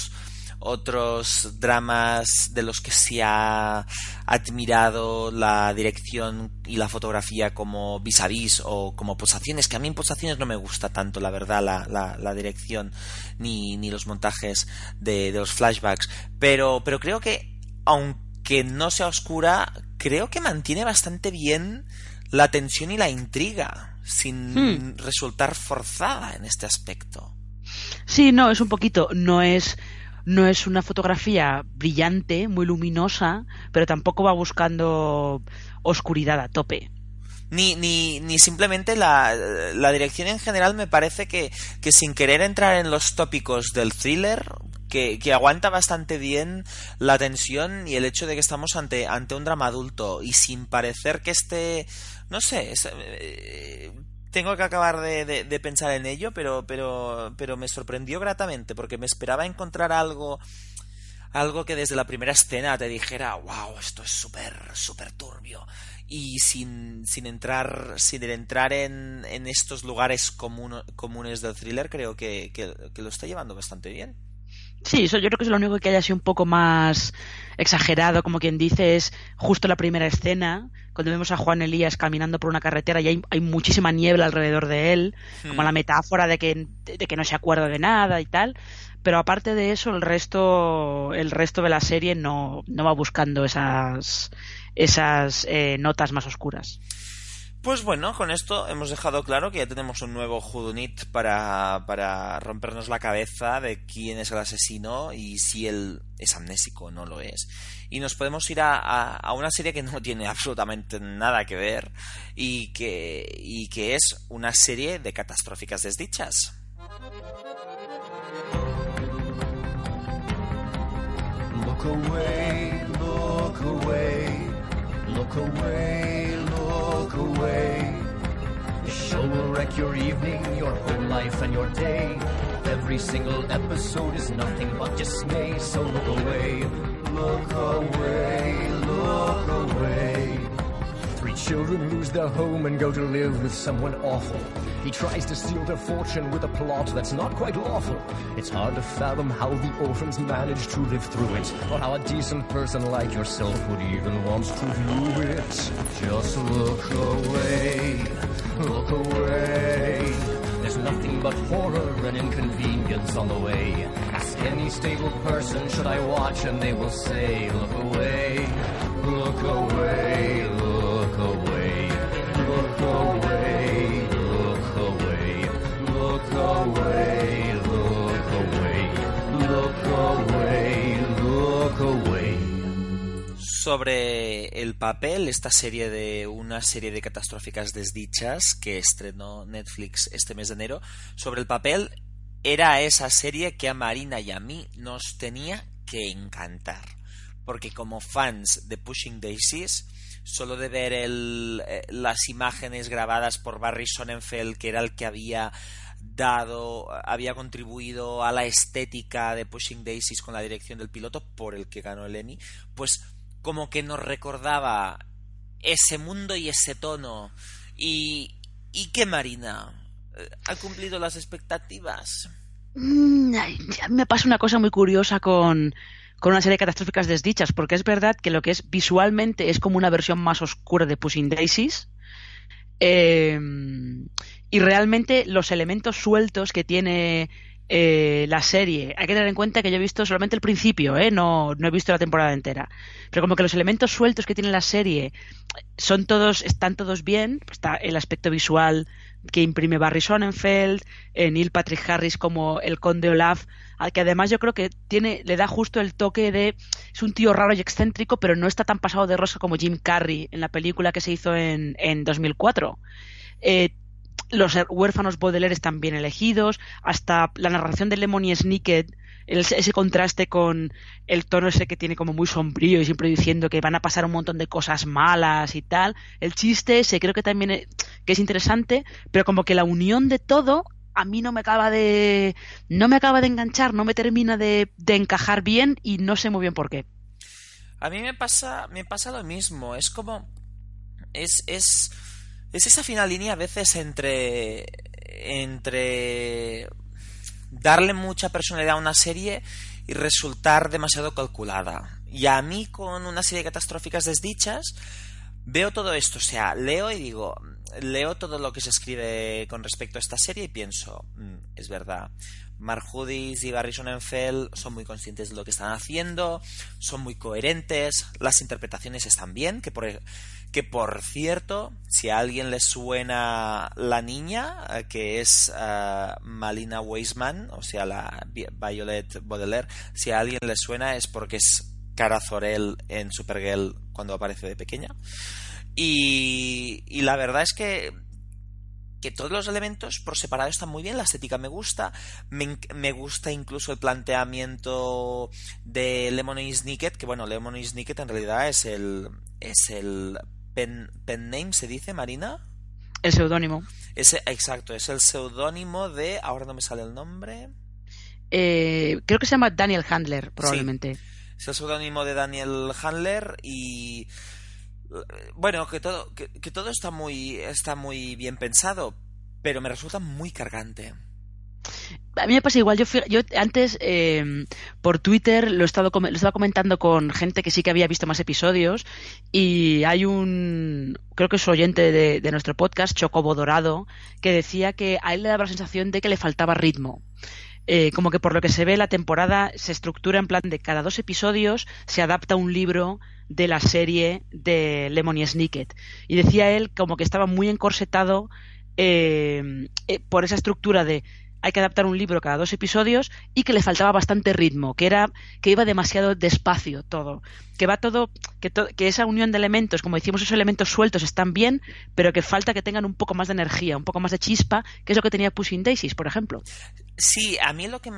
otros dramas de los que se ha admirado la dirección y la fotografía, como Vis a Vis o como Posaciones, que a mí en Posaciones no me gusta tanto, la verdad, la dirección ni los montajes de los flashbacks, pero creo que, aunque no sea oscura, creo que mantiene bastante bien la tensión y la intriga sin resultar forzada en este aspecto. Sí, no, es un poquito, no es una fotografía brillante, muy luminosa, pero tampoco va buscando oscuridad a tope. Ni simplemente la dirección en general me parece que sin querer entrar en los tópicos del thriller, que aguanta bastante bien la tensión y el hecho de que estamos ante un drama adulto y sin parecer que esté, no sé, tengo que acabar de pensar en ello, pero me sorprendió gratamente porque me esperaba encontrar algo que desde la primera escena te dijera, wow, esto es súper turbio, y sin entrar en estos lugares comunes del thriller, creo que lo está llevando bastante bien. Sí, eso yo creo que es lo único que haya sido un poco más exagerado, como quien dice, es justo la primera escena, cuando vemos a Juan Elías caminando por una carretera y hay muchísima niebla alrededor de él, como la metáfora de que no se acuerda de nada y tal. Pero aparte de eso, el resto de la serie no va buscando esas notas más oscuras. Pues bueno, con esto hemos dejado claro que ya tenemos un nuevo whodunit para rompernos la cabeza de quién es el asesino y si él es amnésico o no lo es. Y nos podemos ir a una serie que no tiene absolutamente nada que ver y que es una serie de catastróficas desdichas. Look away, look away, look away, look away. The show will wreck your evening, your whole life and your day. Every single episode is nothing but dismay, so look away, look away, look away. Three children lose their home and go to live with someone awful. He tries to steal their fortune with a plot that's not quite lawful. It's hard to fathom how the orphans manage to live through it, or how a decent person like yourself would even want to view it. Just look away, look away. There's nothing but horror and inconvenience on the way. Ask any stable person, should I watch, and they will say, look away, look away, look away, look away, look away, look away, look away, look away, look away. sobre el papel, una serie de catastróficas desdichas que estrenó Netflix este mes de enero. Sobre el papel, era esa serie que a Marina y a mí nos tenía que encantar. Porque como fans de Pushing Daisies, solo de ver las imágenes grabadas por Barry Sonnenfeld, que era el que había contribuido a la estética de Pushing Daisies con la dirección del piloto, por el que ganó el Emmy, pues como que nos recordaba ese mundo y ese tono. ¿Y qué, Marina? ¿Ha cumplido las expectativas? A mí me pasa una cosa muy curiosa con una serie de catastróficas desdichas, porque es verdad que lo que es visualmente es como una versión más oscura de Pushing Daisies, y realmente los elementos sueltos que tiene la serie, hay que tener en cuenta que yo he visto solamente el principio, no he visto la temporada entera, pero como que los elementos sueltos que tiene la serie están todos bien. Está el aspecto visual que imprime Barry Sonnenfeld, Neil Patrick Harris como el conde Olaf, al que además yo creo que le da justo el toque de es un tío raro y excéntrico, pero no está tan pasado de rosca como Jim Carrey en la película que se hizo en 2004. Los huérfanos Baudelaire están bien elegidos, hasta la narración de Lemony Snicket, ese contraste con el tono ese que tiene como muy sombrío y siempre diciendo que van a pasar un montón de cosas malas y tal. El chiste ese creo que también que es interesante, pero como que la unión de todo a mí no me acaba de enganchar, no me termina de encajar bien y no sé muy bien por qué. A mí me pasa lo mismo. Es como es esa fina línea a veces entre darle mucha personalidad a una serie y resultar demasiado calculada. Y a mí, con una serie de catastróficas desdichas, veo todo esto. O sea, leo todo lo que se escribe con respecto a esta serie y pienso, es verdad, Mark Hoodies y Barry Sonnenfeld son muy conscientes de lo que están haciendo, son muy coherentes, las interpretaciones están bien, que por cierto, si a alguien le suena la niña, que es Malina Weisman, o sea, la Violet Baudelaire, si a alguien le suena es porque es Cara Zor-El en Supergirl cuando aparece de pequeña. Y la verdad es que todos los elementos por separado están muy bien. La estética me gusta. Me gusta incluso el planteamiento de Lemony Snicket, que bueno, Lemony Snicket en realidad es el pen name, ¿se dice, Marina? El seudónimo. Exacto, es el seudónimo de... Ahora no me sale el nombre. Creo que se llama Daniel Handler, probablemente. Sí, es el seudónimo de Daniel Handler y... Bueno, que todo está muy bien pensado, pero me resulta muy cargante. A mí me pasa igual. Yo antes por Twitter lo estaba comentando con gente que sí que había visto más episodios, y hay creo que es oyente de nuestro podcast, Chocobo Dorado, que decía que a él le daba la sensación de que le faltaba ritmo. Como que por lo que se ve la temporada se estructura en plan de cada 2 episodios se adapta un libro de la serie de Lemony Snicket, y decía él como que estaba muy encorsetado por esa estructura de hay que adaptar un libro cada 2 episodios, y que le faltaba bastante ritmo, que iba demasiado despacio todo, que esa unión de elementos, como decimos, esos elementos sueltos están bien, pero que falta que tengan un poco más de energía, un poco más de chispa, que es lo que tenía Pushing Daisies, por ejemplo. Sí, a mí lo que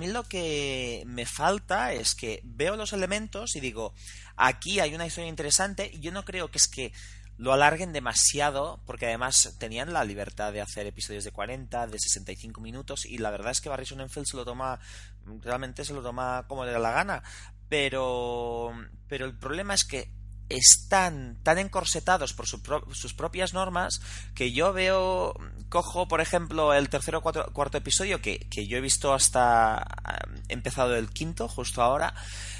me falta es que veo los elementos y digo, aquí hay una historia interesante, y yo no creo que es que lo alarguen demasiado, porque además tenían la libertad de hacer episodios de 40, de 65 minutos, y la verdad es que Barry Sonnenfeld realmente se lo toma como le da la gana, pero el problema es que están tan encorsetados por sus propias normas que yo cojo por ejemplo el tercer o cuarto episodio que yo he visto hasta empezado el quinto justo ahora,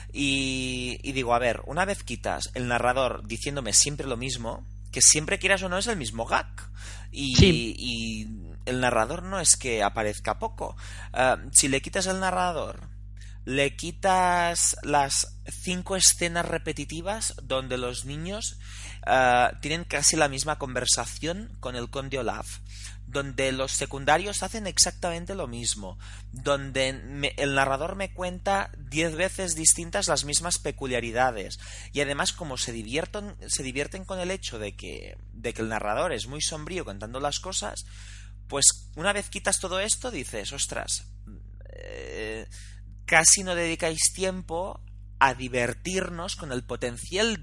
y digo, a ver, una vez quitas el narrador diciéndome siempre lo mismo, que siempre quieras o no es el mismo gag, y el narrador no es que aparezca poco, si le quitas el narrador, le quitas las 5 escenas repetitivas donde los niños tienen casi la misma conversación con el conde Olaf, donde los secundarios hacen exactamente lo mismo, donde el narrador me cuenta 10 veces distintas las mismas peculiaridades, y además como se divierten con el hecho de que el narrador es muy sombrío contando las cosas, pues una vez quitas todo esto dices, ostras, casi no dedicáis tiempo a divertirnos con el potencial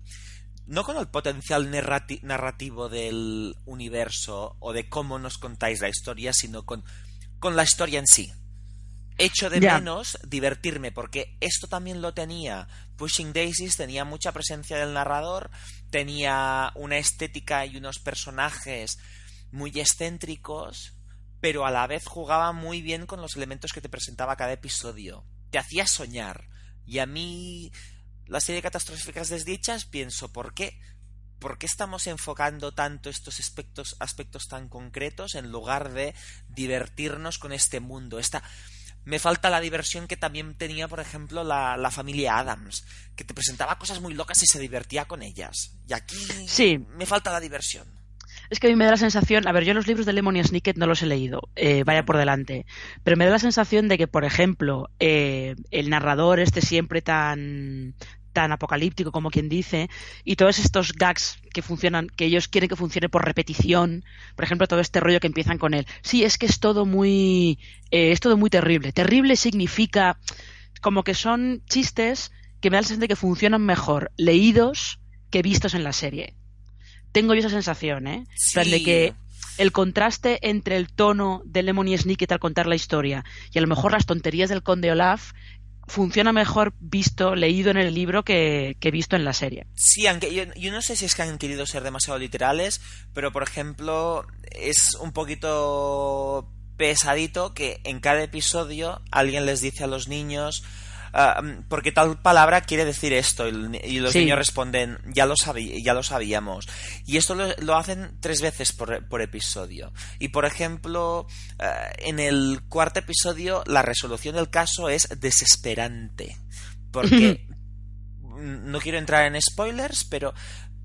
no con el potencial narrativo del universo o de cómo nos contáis la historia, sino con la historia en sí. Echo de menos divertirme, porque esto también lo tenía Pushing Daisies, tenía mucha presencia del narrador, tenía una estética y unos personajes muy excéntricos, pero a la vez jugaba muy bien con los elementos que te presentaba cada episodio. Te hacía soñar. Y a mí, la serie de Catastróficas Desdichas, pienso, ¿por qué? ¿Por qué estamos enfocando tanto estos aspectos tan concretos en lugar de divertirnos con este mundo? Me falta la diversión que también tenía, por ejemplo, la familia Addams, que te presentaba cosas muy locas y se divertía con ellas. Y aquí me falta la diversión. Es que a mí me da la sensación, a ver, yo los libros de Lemony Snicket no los he leído, vaya por delante, pero me da la sensación de que, por ejemplo, el narrador siempre tan apocalíptico, como quien dice, y todos estos gags que funcionan, que ellos quieren que funcione por repetición, por ejemplo, todo este rollo que empiezan con él, sí, es que es todo muy terrible. Terrible significa como que son chistes que me da la sensación de que funcionan mejor leídos que vistos en la serie. Tengo yo esa sensación, ¿eh? Sí. Plan de que el contraste entre el tono de Lemony Snicket al contar la historia y a lo mejor las tonterías del conde Olaf funciona mejor leído en el libro que visto en la serie. Sí, aunque yo no sé si es que han querido ser demasiado literales, pero por ejemplo es un poquito pesadito que en cada episodio alguien les dice a los niños porque tal palabra quiere decir esto, y los niños responden ya lo sabíamos, y esto lo hacen 3 veces por episodio. Y por ejemplo en el 4º episodio la resolución del caso es desesperante, porque no quiero entrar en spoilers, pero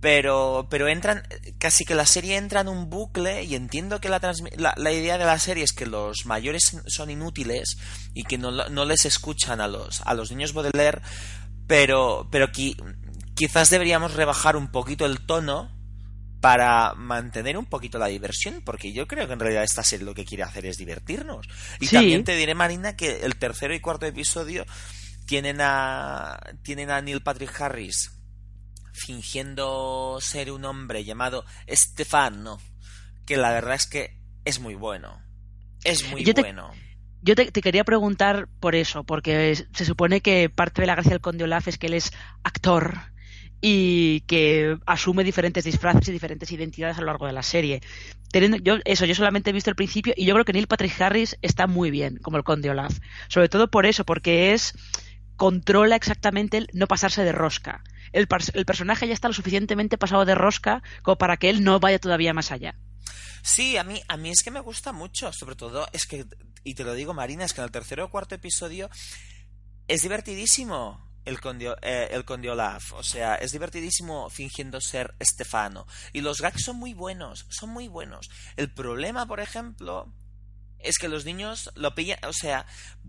entran, casi que la serie entra en un bucle, y entiendo que la idea de la serie es que los mayores son inútiles y que no les escuchan a los niños Baudelaire, pero quizás deberíamos rebajar un poquito el tono para mantener un poquito la diversión, porque yo creo que en realidad esta serie lo que quiere hacer es divertirnos. Y también te diré, Marina, que el 3º y 4º episodio tienen a Neil Patrick Harris fingiendo ser un hombre llamado Stefano, que la verdad es que es muy bueno. Es muy bueno. Yo te quería preguntar por eso, porque se supone que parte de la gracia del conde Olaf es que él es actor y que asume diferentes disfraces y diferentes identidades a lo largo de la serie. Yo solamente he visto el principio, y yo creo que Neil Patrick Harris está muy bien como el conde Olaf, sobre todo por eso, porque controla exactamente el no pasarse de rosca. El personaje ya está lo suficientemente pasado de rosca como para que él no vaya todavía más allá. Sí, a mí es que me gusta mucho, sobre todo es que, y te lo digo, Marina, es que en el 3º o 4º episodio es divertidísimo el conde Olaf, o sea, es divertidísimo fingiendo ser Stefano, y los gags son muy buenos. El problema, por ejemplo, es que los niños lo pillan, o sea,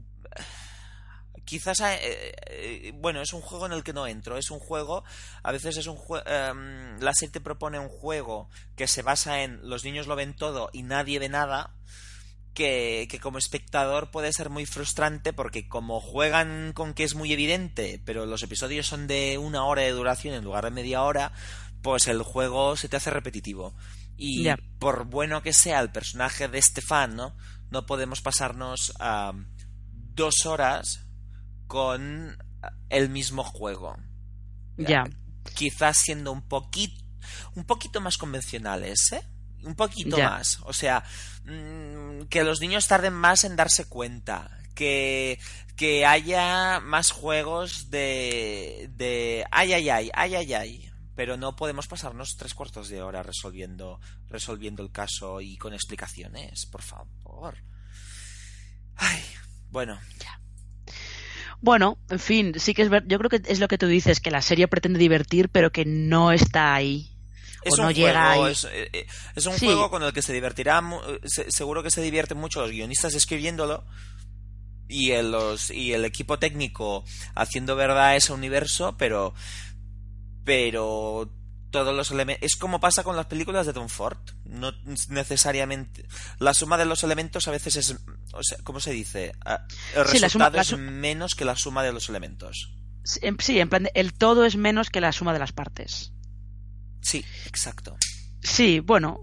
quizás bueno, es un juego en el que no entro. Es un juego, a veces es un juego, la serie te propone un juego que se basa en los niños lo ven todo y nadie ve nada, que como espectador puede ser muy frustrante, porque como juegan con que es muy evidente, pero los episodios son de 1 hora de duración en lugar de media hora, pues el juego se te hace repetitivo. Y por bueno que sea el personaje de Stefano, no podemos pasarnos 2 horas con el mismo juego. Quizás siendo un poquito más convencionales, un poquito más. O sea, que los niños tarden más en darse cuenta, que haya más juegos de ay, pero no podemos pasarnos 3/4 de hora resolviendo el caso y con explicaciones, por favor. Ay, bueno. Bueno, en fin, sí que yo creo que es lo que tú dices, que la serie pretende divertir, pero que no está ahí. Es O no un llega juego, ahí. es un Sí, juego con el que se divertirá, seguro que se divierten mucho los guionistas escribiéndolo y el equipo técnico haciendo verdad a ese universo, pero todos los elementos, es como pasa con las películas de Tom Ford, no necesariamente la suma de los elementos a veces es, o sea, ¿cómo se dice? El sí, resultado es menos que la suma de los elementos. sí, en plan, el todo es menos que la suma de las partes. Sí, exacto. Sí, bueno,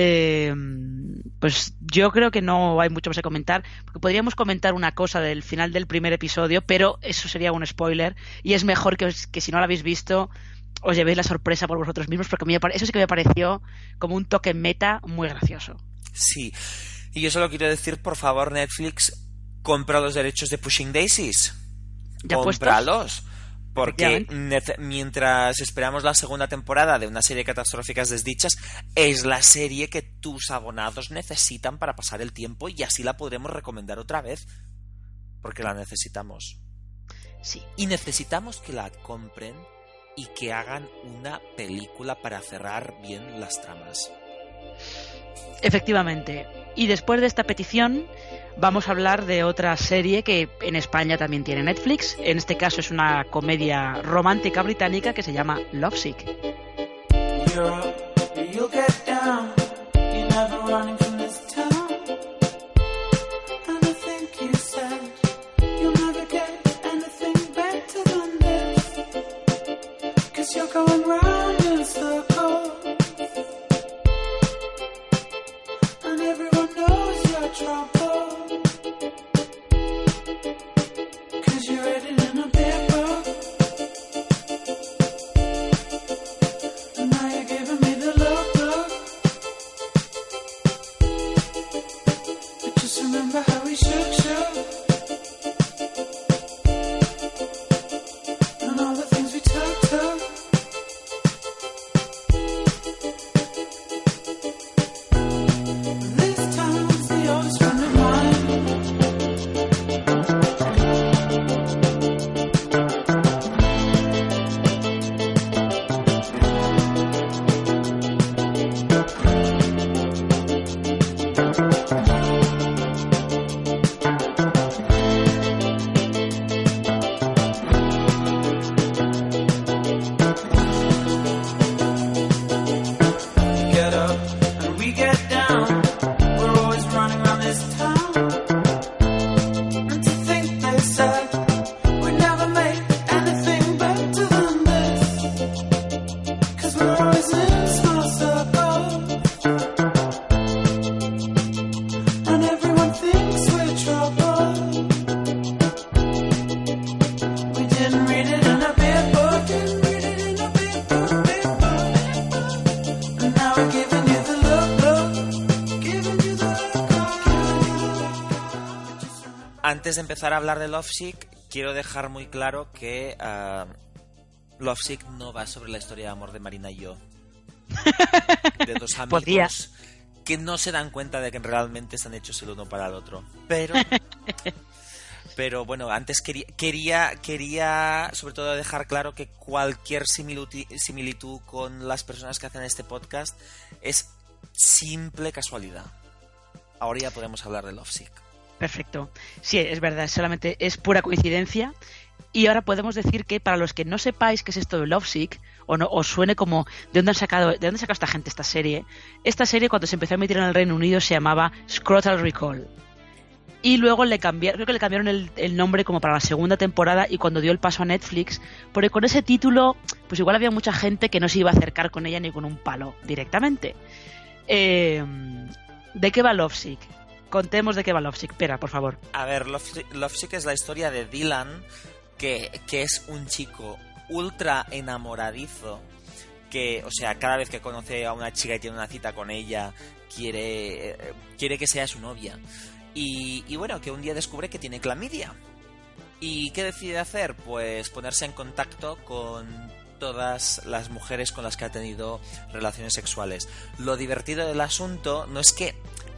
pues yo creo que no hay mucho más que comentar, porque podríamos comentar una cosa del final del primer episodio, pero eso sería un spoiler, y es mejor que si no lo habéis visto, os llevéis la sorpresa por vosotros mismos, porque eso sí que me pareció como un toque meta muy gracioso. Sí, y yo solo quiero decir, por favor, Netflix, compra los derechos de Pushing Daisies. ¿Ya Cómpralos. Porque Efectivamente. mientras esperamos la segunda temporada de una serie de catastróficas desdichas, es la serie que tus abonados necesitan para pasar el tiempo y así la podremos recomendar otra vez. Porque la necesitamos. Sí. Y necesitamos que la compren y que hagan una película para cerrar bien las tramas. Efectivamente. Y después de esta petición vamos a hablar de otra serie que en España también tiene Netflix. En este caso es una comedia romántica británica que se llama Lovesick. Antes de empezar a hablar de Lovesick, quiero dejar muy claro que Lovesick no va sobre la historia de amor de Marina y yo. De dos amigos Podría. que no se dan cuenta de que realmente están hechos el uno para el otro. Pero bueno, antes quería sobre todo dejar claro que cualquier similitud con las personas que hacen este podcast es simple casualidad. Ahora ya podemos hablar de Lovesick. Perfecto. Sí, es verdad, solamente es pura coincidencia. Y ahora podemos decir que para los que no sepáis qué es esto de Lovesick, o no os suene como de dónde ha sacado esta gente esta serie cuando se empezó a emitir en el Reino Unido se llamaba Scrotal Recall. Y luego creo que le cambiaron el nombre como para la segunda temporada y cuando dio el paso a Netflix, porque con ese título, pues igual había mucha gente que no se iba a acercar con ella ni con un palo directamente. ¿De qué va Lovesick? Contemos de qué va Lovesick, Pera, por favor. A ver, Lovesick es la historia de Dylan, que es un chico ultra enamoradizo, que, o sea, cada vez que conoce a una chica y tiene una cita con ella, quiere que sea su novia. Y bueno, que un día descubre que tiene clamidia. ¿Y qué decide hacer? Pues ponerse en contacto con todas las mujeres con las que ha tenido relaciones sexuales. Lo divertido del asunto no es que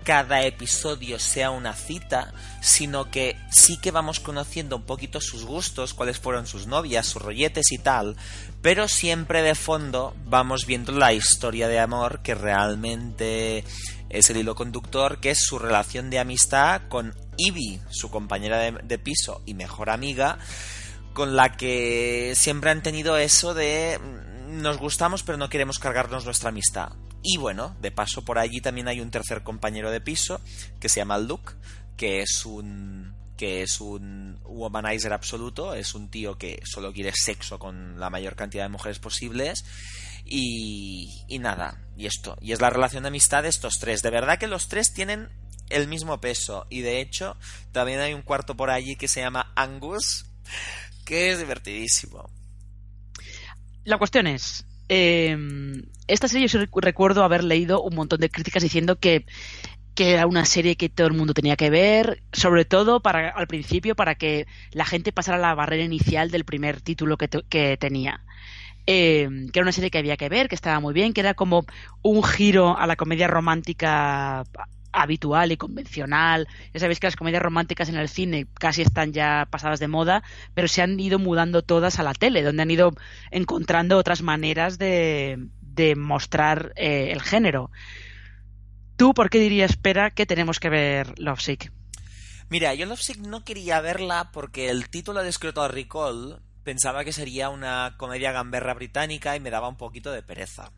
cada episodio sea una cita, sino que sí que vamos conociendo un poquito sus gustos, cuáles fueron sus novias, sus rolletes y tal, pero siempre de fondo vamos viendo la historia de amor que realmente es el hilo conductor, que es su relación de amistad con Ivy, su compañera de piso y mejor amiga, con la que siempre han tenido eso de nos gustamos pero no queremos cargarnos nuestra amistad. Y bueno, de paso por allí también hay un tercer compañero de piso que se llama Luke, que es un womanizer absoluto, es un tío que solo quiere sexo con la mayor cantidad de mujeres posibles y nada, y esto, y es la relación de amistad de estos tres. De verdad que los tres tienen el mismo peso y de hecho también hay un cuarto por allí que se llama Angus, que es divertidísimo. La cuestión es, esta serie yo recuerdo haber leído un montón de críticas diciendo que era una serie que todo el mundo tenía que ver, sobre todo al principio para que la gente pasara la barrera inicial del primer título que tenía. Que era una serie que había que ver, que estaba muy bien, que era como un giro a la comedia romántica habitual y convencional. Ya sabéis que las comedias románticas en el cine casi están ya pasadas de moda, pero se han ido mudando todas a la tele, donde han ido encontrando otras maneras de mostrar el género. ¿Tú por qué dirías, espera, que tenemos que ver Lovesick? Mira, yo Lovesick no quería verla porque el título de Scrotal Recall pensaba que sería una comedia gamberra británica y me daba un poquito de pereza.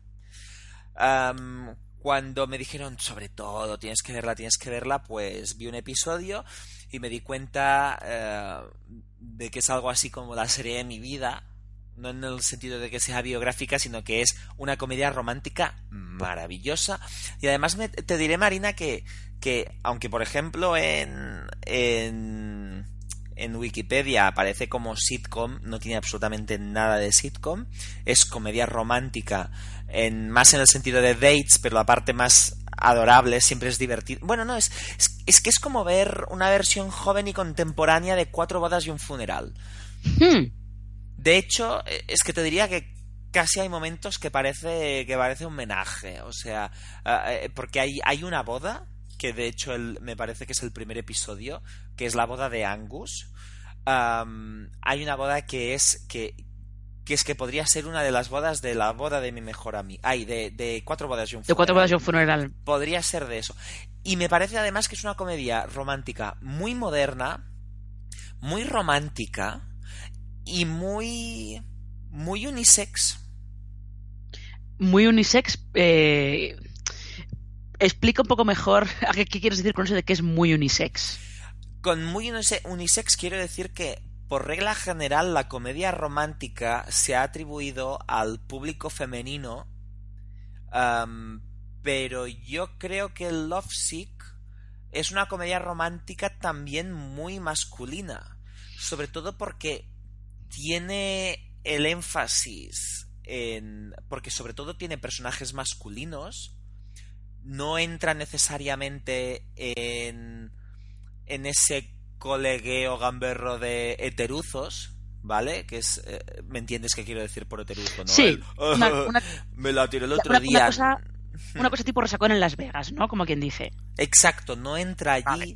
Cuando me dijeron, sobre todo, tienes que verla, pues vi un episodio y me di cuenta de que es algo así como la serie de mi vida, no en el sentido de que sea biográfica, sino que es una comedia romántica maravillosa. Y además te diré, Marina, que aunque por ejemplo en Wikipedia aparece como sitcom, no tiene absolutamente nada de sitcom, es comedia romántica, más en el sentido de dates, pero la parte más adorable, siempre es divertido. Bueno, no, es que es como ver una versión joven y contemporánea de 4 bodas y un funeral. De hecho, es que te diría que casi hay momentos que parece un homenaje, o sea, porque hay una boda que de hecho me parece que es el primer episodio, que es la boda de Angus. Hay una boda que es que podría ser una de las bodas de la boda de mi mejor amigo. De 4 bodas y un funeral. De 4 bodas y un funeral. Podría ser de eso. Y me parece además que es una comedia romántica muy moderna, muy romántica y muy unisex. Muy unisex. Explica un poco mejor a qué quieres decir con eso de que es muy unisex. Con muy unisex quiero decir que, por regla general, la comedia romántica se ha atribuido al público femenino, pero yo creo que Lovesick es una comedia romántica también muy masculina, sobre todo porque tiene el énfasis porque sobre todo tiene personajes masculinos, no entra necesariamente en ese colegueo gamberro de heteruzos, ¿vale? Que es, ¿me entiendes qué quiero decir por heteruzo, no? Sí, me la tiré el otro día. Una cosa tipo resacón en Las Vegas, ¿no? Como quien dice. Exacto, no entra allí. Vale.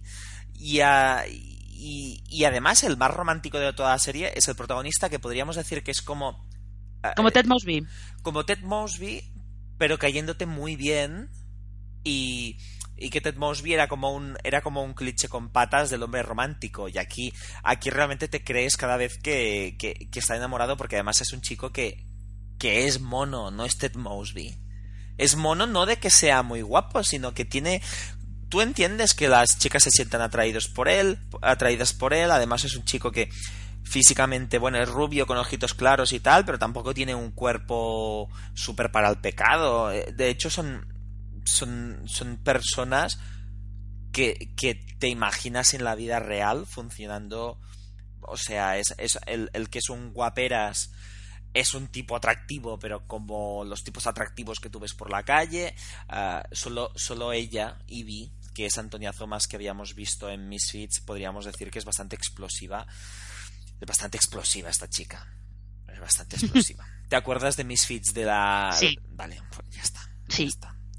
Y además el más romántico de toda la serie es el protagonista, que podríamos decir que es como Ted Mosby. Como Ted Mosby, pero cayéndote muy bien. Y que Ted Mosby era como un cliché con patas del hombre romántico. Y aquí realmente te crees cada vez que está enamorado, porque además es un chico que es mono, no es Ted Mosby. Es mono no de que sea muy guapo, sino que tiene... Tú entiendes que las chicas se sientan atraídas por él. Además es un chico que físicamente, bueno, es rubio con ojitos claros y tal, pero tampoco tiene un cuerpo súper para el pecado. De hecho son personas que te imaginas en la vida real funcionando. O sea, es el que es un guaperas es un tipo atractivo, pero como los tipos atractivos que tú ves por la calle. Solo ella, Ivy, que es Antonia Thomas, que habíamos visto en Misfits, podríamos decir que es bastante explosiva. Es bastante explosiva esta chica. Es bastante explosiva. ¿Te acuerdas de Misfits de la...? Sí. Vale, pues ya está. Sí. Ya está.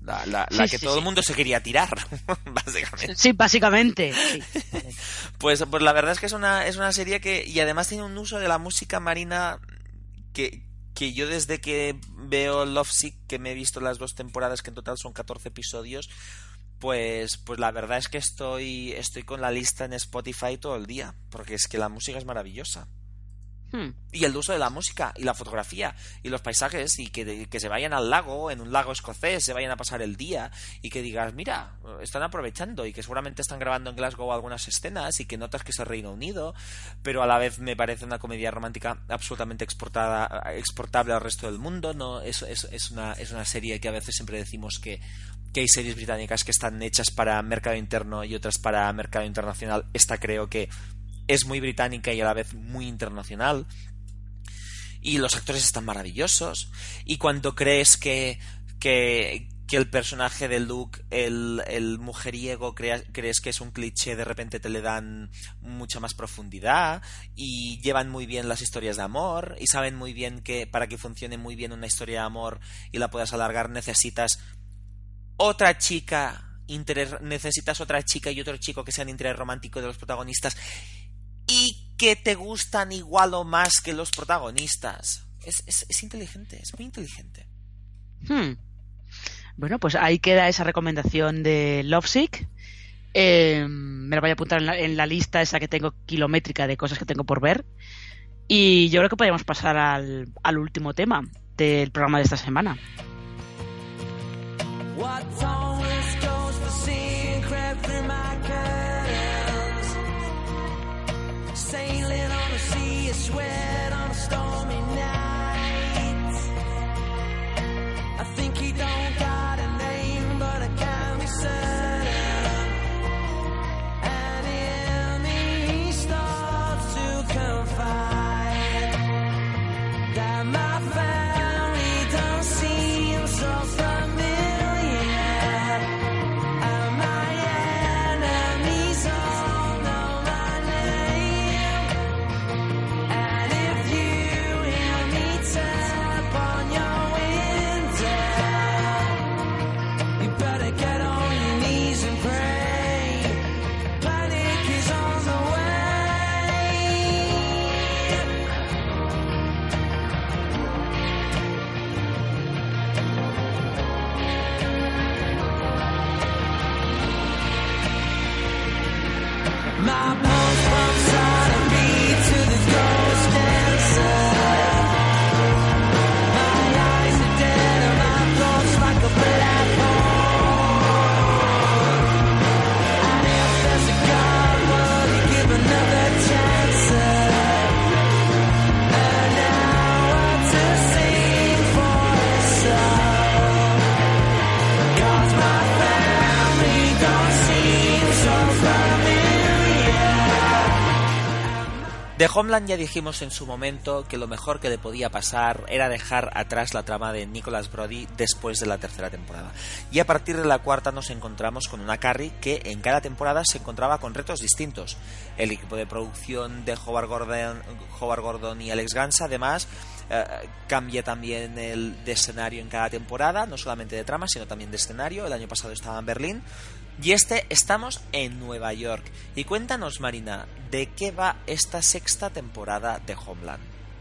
La que todo el mundo se quería tirar, básicamente. Sí, básicamente. Sí. Pues la verdad es que es una serie que... Y además tiene un uso de la música marina que yo desde que veo Lovesick, que me he visto las 2 temporadas, que en total son 14 episodios, pues la verdad es que estoy con la lista en Spotify todo el día, porque es que la música es maravillosa. Y el uso de la música y la fotografía y los paisajes, y que se vayan al lago, en un lago escocés, se vayan a pasar el día, y que digas, mira, están aprovechando, y que seguramente están grabando en Glasgow algunas escenas, y que notas que es el Reino Unido, pero a la vez me parece una comedia romántica absolutamente exportable al resto del mundo. No es una serie que a veces siempre decimos que hay series británicas que están hechas para mercado interno y otras para mercado internacional. Esta creo que es muy británica y a la vez muy internacional. Y los actores están maravillosos. Y cuando crees que el personaje de Luke, el mujeriego, crees que es un cliché, de repente te le dan mucha más profundidad. Y llevan muy bien las historias de amor. Y saben muy bien que para que funcione muy bien una historia de amor y la puedas alargar, necesitas otra chica y otro chico que sean interés romántico de los protagonistas y que te gustan igual o más que los protagonistas. Es inteligente, es muy inteligente. Bueno, pues ahí queda esa recomendación de Lovesick. Me la voy a apuntar en la lista esa que tengo kilométrica de cosas que tengo por ver. Y yo creo que podríamos pasar al último tema del programa de esta semana. What always goes to see crept through my curtains, sailing on the sea, a sweat on a stormy night. I think he don't got a name, but I can't be certain. And in me he starts to confide that my family don't seem so familiar. De Homeland ya dijimos en su momento que lo mejor que le podía pasar era dejar atrás la trama de Nicholas Brody después de la 3ª temporada. Y a partir de la 4ª nos encontramos con una Carrie que en cada temporada se encontraba con retos distintos. El equipo de producción de Howard Gordon y Alex Gans, además, cambia también el de escenario en cada temporada, no solamente de trama, sino también de escenario. El año pasado estaba en Berlín. Y estamos en Nueva York. Y cuéntanos, Marina, ¿de qué va esta 6ª temporada de Homeland?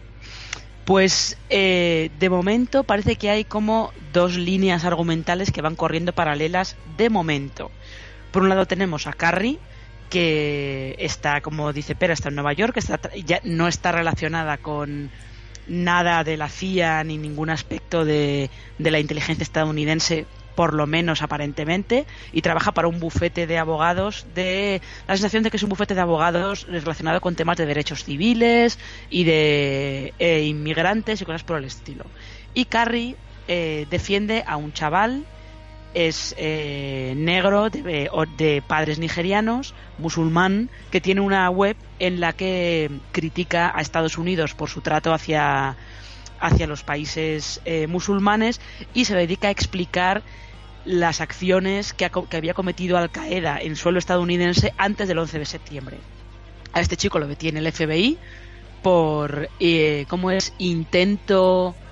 Pues de momento parece que hay como 2 líneas argumentales que van corriendo paralelas de momento. Por un lado tenemos a Carrie, que está, como dice Pera, está en Nueva York, ya no está relacionada con nada de la CIA ni ningún aspecto de la inteligencia estadounidense, por lo menos aparentemente, y trabaja para un bufete de abogados, la sensación de que es un bufete de abogados relacionado con temas de derechos civiles y de inmigrantes y cosas por el estilo. Y Carrie defiende a un chaval, es negro, de padres nigerianos, musulmán, que tiene una web en la que critica a Estados Unidos por su trato hacia los países musulmanes, y se dedica a explicar las acciones que había cometido Al Qaeda en suelo estadounidense antes del 11 de septiembre. A este chico lo detiene el FBI por intento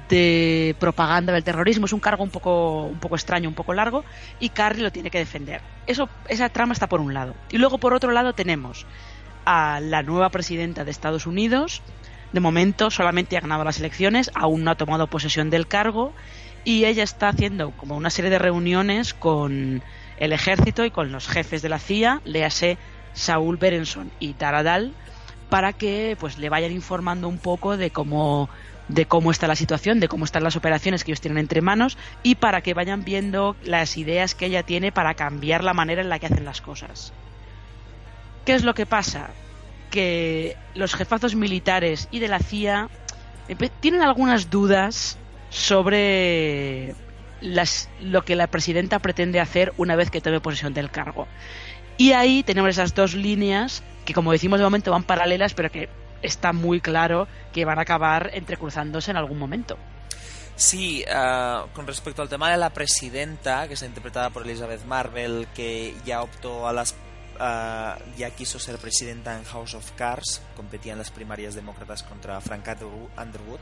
de propaganda del terrorismo. Es un cargo un poco extraño, un poco largo, y Carrie lo tiene que defender. Esa trama está por un lado. Y luego por otro lado tenemos a la nueva presidenta de Estados Unidos. De momento solamente ha ganado las elecciones, aún no ha tomado posesión del cargo, y ella está haciendo como una serie de reuniones con el ejército y con los jefes de la CIA, léase Saul Berenson y Tara Dahl, para que pues le vayan informando un poco de cómo está la situación, de cómo están las operaciones que ellos tienen entre manos, y para que vayan viendo las ideas que ella tiene para cambiar la manera en la que hacen las cosas. ¿Qué es lo que pasa? Que los jefazos militares y de la CIA tienen algunas dudas sobre lo que la presidenta pretende hacer una vez que tome posesión del cargo. Y ahí tenemos esas dos líneas que, como decimos, de momento van paralelas, pero que está muy claro que van a acabar entrecruzándose en algún momento. Sí, con respecto al tema de la presidenta, que está interpretada por Elizabeth Marvel, que ya optó ya quiso ser presidenta en House of Cards, competía en las primarias demócratas contra Frank Underwood.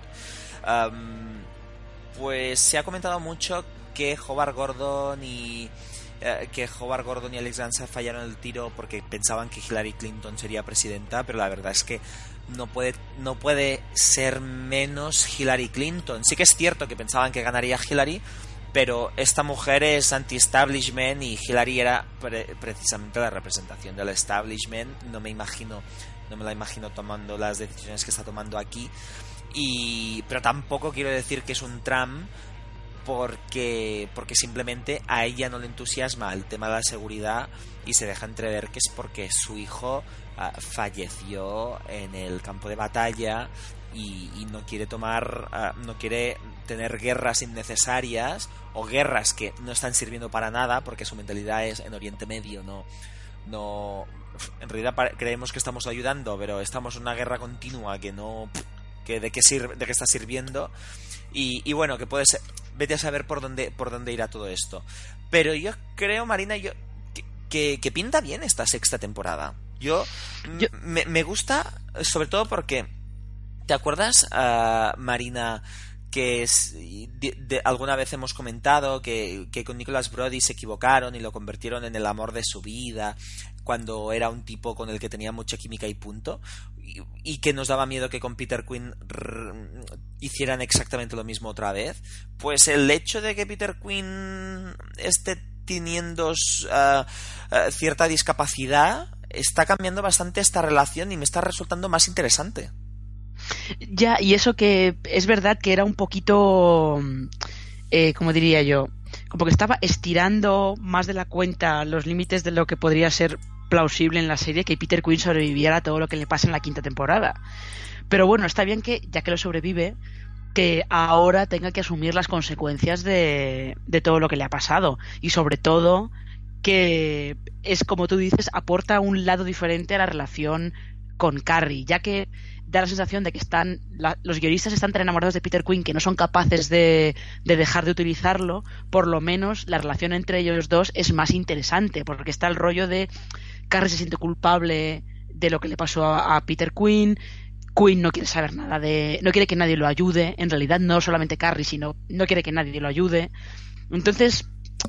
Pues se ha comentado mucho que Howard Gordon y Alex Granza fallaron el tiro porque pensaban que Hillary Clinton sería presidenta, pero la verdad es que no puede ser menos Hillary Clinton. Sí que es cierto que pensaban que ganaría Hillary, pero esta mujer es anti-establishment y Hillary era precisamente la representación del establishment. No me la imagino tomando las decisiones que está tomando aquí, pero tampoco quiero decir que es un Trump, porque simplemente a ella no le entusiasma el tema de la seguridad y se deja entrever que es porque su hijo falleció en el campo de batalla y no quiere tener guerras innecesarias o guerras que no están sirviendo para nada, porque su mentalidad es en Oriente Medio, no en realidad creemos que estamos ayudando, pero estamos en una guerra continua que de qué está sirviendo. Y bueno, que puede ser, vete a saber por dónde irá todo esto. Pero yo creo, Marina, que pinta bien esta sexta temporada. Me gusta, sobre todo porque ¿te acuerdas, Marina, que alguna vez hemos comentado que con Nicholas Brody se equivocaron y lo convirtieron en el amor de su vida cuando era un tipo con el que tenía mucha química y punto, y que nos daba miedo que con Peter Quinn hicieran exactamente lo mismo otra vez? Pues el hecho de que Peter Quinn esté teniendo cierta discapacidad está cambiando bastante esta relación y me está resultando más interesante. Ya, y eso que es verdad que era un poquito, como diría yo, como que estaba estirando más de la cuenta los límites de lo que podría ser plausible en la serie, que Peter Quinn sobreviviera a todo lo que le pasa en la quinta temporada. Pero bueno, está bien que, ya que lo sobrevive, que ahora tenga que asumir las consecuencias de todo lo que le ha pasado. Y sobre todo, que es, como tú dices, aporta un lado diferente a la relación con Carrie, ya que da la sensación de que los guionistas están tan enamorados de Peter Quinn que no son capaces de dejar de utilizarlo. Por lo menos la relación entre ellos dos es más interesante, porque está el rollo de Carrie se siente culpable de lo que le pasó a Peter Quinn. Quinn no quiere saber nada no quiere que nadie lo ayude, en realidad no solamente Carrie, sino no quiere que nadie lo ayude. Entonces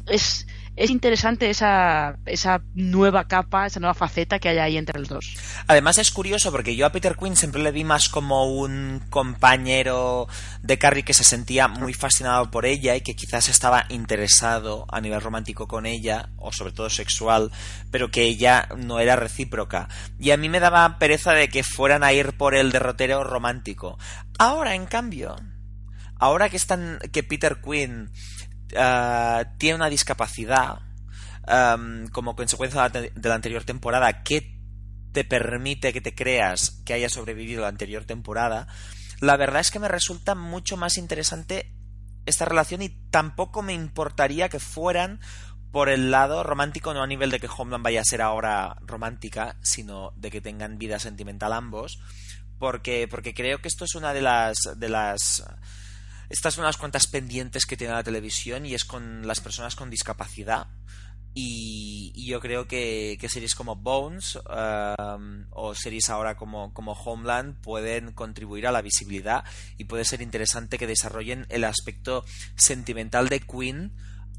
es interesante esa nueva capa, esa nueva faceta que hay ahí entre los dos. Además es curioso porque yo a Peter Quinn siempre le vi más como un compañero de Carrie que se sentía muy fascinado por ella y que quizás estaba interesado a nivel romántico con ella, o sobre todo sexual, pero que ella no era recíproca. Y a mí me daba pereza de que fueran a ir por el derrotero romántico. Ahora, en cambio, ahora que Peter Quinn tiene una discapacidad como consecuencia de la anterior temporada que te permite que te creas que haya sobrevivido la anterior temporada, la verdad es que me resulta mucho más interesante esta relación y tampoco me importaría que fueran por el lado romántico, no a nivel de que Homeland vaya a ser ahora romántica, sino de que tengan vida sentimental ambos, porque creo que esto es una de las estas son unas cuantas pendientes que tiene la televisión, y es con las personas con discapacidad, y yo creo que series como Bones o series ahora como Homeland pueden contribuir a la visibilidad, y puede ser interesante que desarrollen el aspecto sentimental de Queen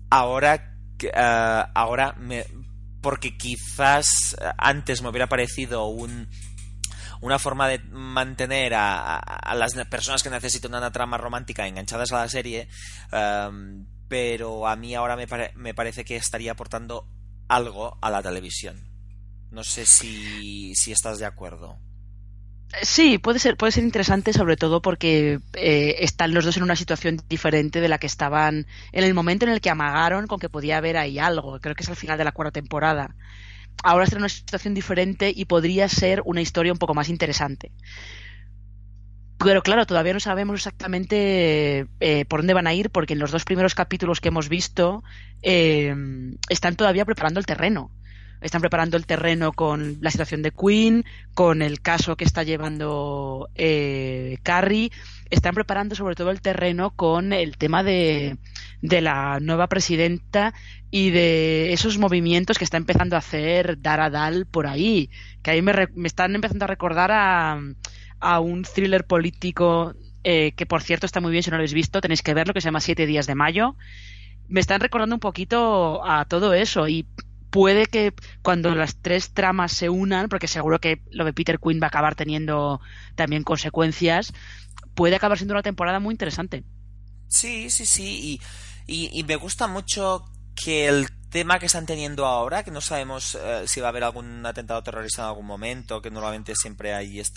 porque quizás antes me hubiera parecido una forma de mantener a las personas que necesitan una trama romántica enganchadas a la serie, pero a mí ahora me parece que estaría aportando algo a la televisión. No sé si estás de acuerdo. Sí, puede ser interesante, sobre todo porque están los dos en una situación diferente de la que estaban en el momento en el que amagaron con que podía haber ahí algo. Creo que es al final de la 4ª temporada. Ahora está en una situación diferente y podría ser una historia un poco más interesante. Pero claro, todavía no sabemos exactamente por dónde van a ir, porque en los 2 primeros capítulos que hemos visto están todavía preparando el terreno. Están preparando el terreno con la situación de Queen, con el caso que está llevando Carrie. Están preparando sobre todo el terreno con el tema de la nueva presidenta y de esos movimientos que está empezando a hacer Dara Dahl por ahí, que a mí me están empezando a recordar a un thriller político que, por cierto, está muy bien. Si no lo habéis visto, tenéis que verlo, que se llama 7 días de mayo. Me están recordando un poquito a todo eso, y puede que cuando las 3 tramas se unan, porque seguro que lo de Peter Quinn va a acabar teniendo también consecuencias, puede acabar siendo una temporada muy interesante. Sí. Y me gusta mucho que el tema que están teniendo ahora, que no sabemos si va a haber algún atentado terrorista en algún momento, que normalmente siempre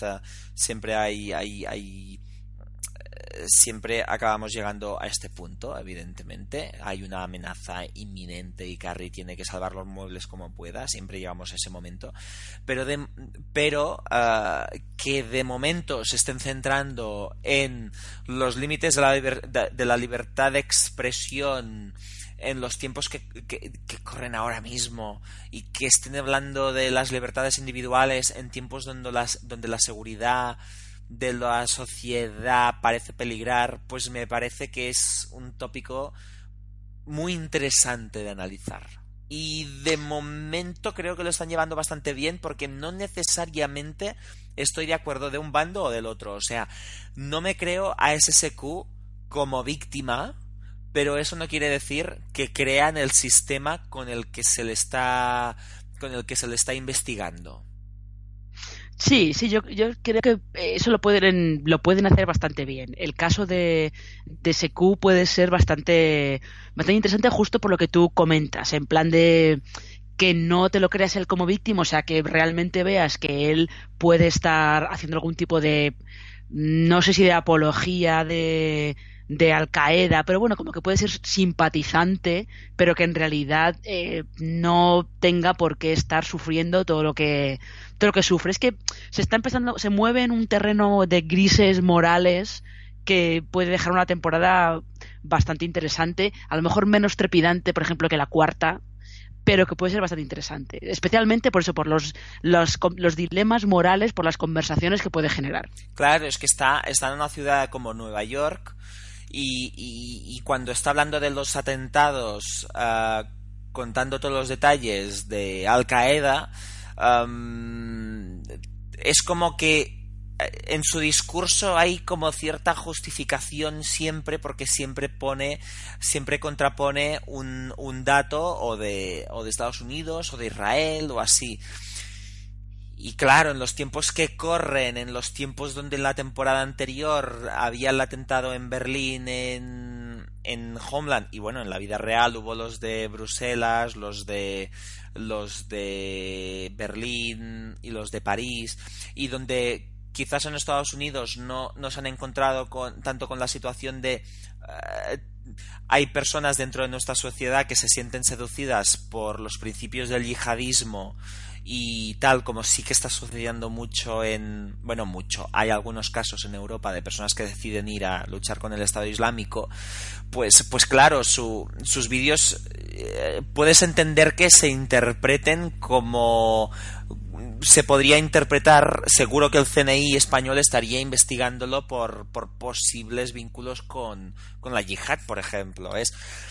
siempre acabamos llegando a este punto. Evidentemente hay una amenaza inminente y Carrie tiene que salvar los muebles como pueda. Siempre llegamos a ese momento, pero que de momento se estén centrando en los límites de la libertad de expresión en los tiempos que corren ahora mismo, y que estén hablando de las libertades individuales en tiempos donde la seguridad de la sociedad parece peligrar, pues me parece que es un tópico muy interesante de analizar. Y de momento creo que lo están llevando bastante bien, porque no necesariamente estoy de acuerdo de un bando o del otro. O sea, no me creo a SSQ como víctima, pero eso no quiere decir que crean el sistema con el que se le está investigando. Sí, yo creo que eso lo pueden hacer bastante bien. El caso de SQ puede ser bastante interesante, justo por lo que tú comentas, en plan de que no te lo creas él como víctima, o sea, que realmente veas que él puede estar haciendo algún tipo de, no sé si de apología de Al Qaeda, pero bueno, como que puede ser simpatizante, pero que en realidad no tenga por qué estar sufriendo todo lo que sufre. Es que se mueve en un terreno de grises morales que puede dejar una temporada bastante interesante, a lo mejor menos trepidante, por ejemplo, que la 4ª, pero que puede ser bastante interesante, especialmente por eso, por los dilemas morales, por las conversaciones que puede generar. Claro, es que está en una ciudad como Nueva York, y cuando está hablando de los atentados, contando todos los detalles de Al Qaeda, es como que en su discurso hay como cierta justificación siempre, porque siempre contrapone un dato o de Estados Unidos o de Israel o así. Y claro, en los tiempos que corren, en los tiempos donde en la temporada anterior había el atentado en Berlín, en Homeland, y bueno, en la vida real hubo los de Bruselas, los de Berlín y los de París, y donde quizás en Estados Unidos no se han encontrado tanto con la situación de hay personas dentro de nuestra sociedad que se sienten seducidas por los principios del yihadismo y tal, como sí que está sucediendo mucho hay algunos casos en Europa de personas que deciden ir a luchar con el Estado Islámico, pues claro, sus vídeos puedes entender que se interpreten como se podría interpretar. Seguro que el CNI español estaría investigándolo por posibles vínculos con la yihad, por ejemplo.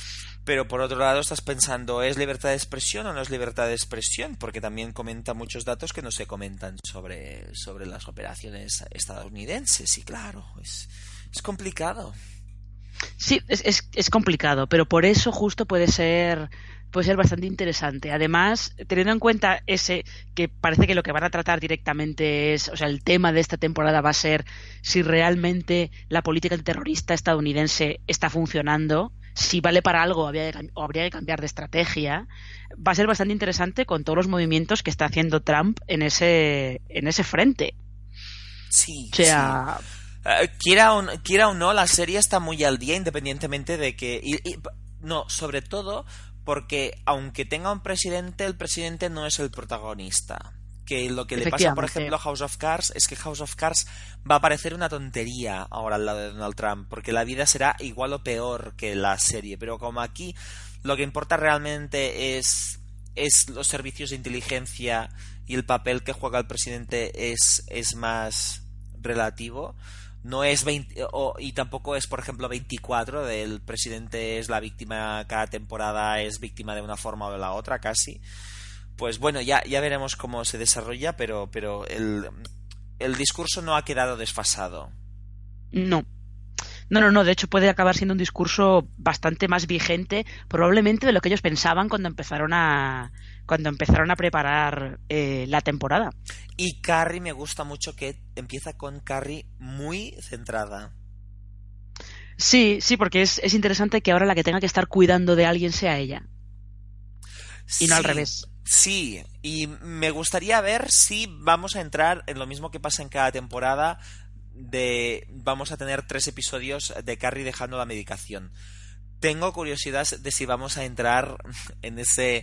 Pero por otro lado estás pensando, ¿es libertad de expresión o no es libertad de expresión? Porque también comenta muchos datos que no se comentan sobre las operaciones estadounidenses. Y claro, es complicado. Sí, es complicado, pero por eso justo puede ser bastante interesante. Además, teniendo en cuenta ese que parece que lo que van a tratar directamente es, o sea, el tema de esta temporada va a ser si realmente la política antiterrorista estadounidense está funcionando, si vale para algo o habría que cambiar de estrategia. Va a ser bastante interesante con todos los movimientos que está haciendo Trump en ese frente. Sí, o sea, sí. Quiera o no, la serie está muy al día, independientemente de que... no, sobre todo porque aunque tenga un presidente, el presidente no es el protagonista. Que lo que le pasa, por ejemplo, a House of Cards es que House of Cards va a parecer una tontería ahora al lado de Donald Trump, porque la vida será igual o peor que la serie. Pero como aquí lo que importa realmente es los servicios de inteligencia y el papel que juega el presidente es más relativo. No es 20, y tampoco es, por ejemplo, 24, del presidente es la víctima, cada temporada es víctima de una forma o de la otra, casi. Pues bueno, ya veremos cómo se desarrolla, pero el discurso no ha quedado desfasado. No, de hecho puede acabar siendo un discurso bastante más vigente, probablemente de lo que ellos pensaban cuando empezaron a preparar la temporada. Y Carrie, me gusta mucho que empieza con Carrie muy centrada. Sí, porque es interesante que ahora la que tenga que estar cuidando de alguien sea ella. Y no al revés. Sí, y me gustaría ver si vamos a entrar en lo mismo que pasa en cada temporada, vamos a tener 3 episodios de Carrie dejando la medicación. Tengo curiosidad de si vamos a entrar en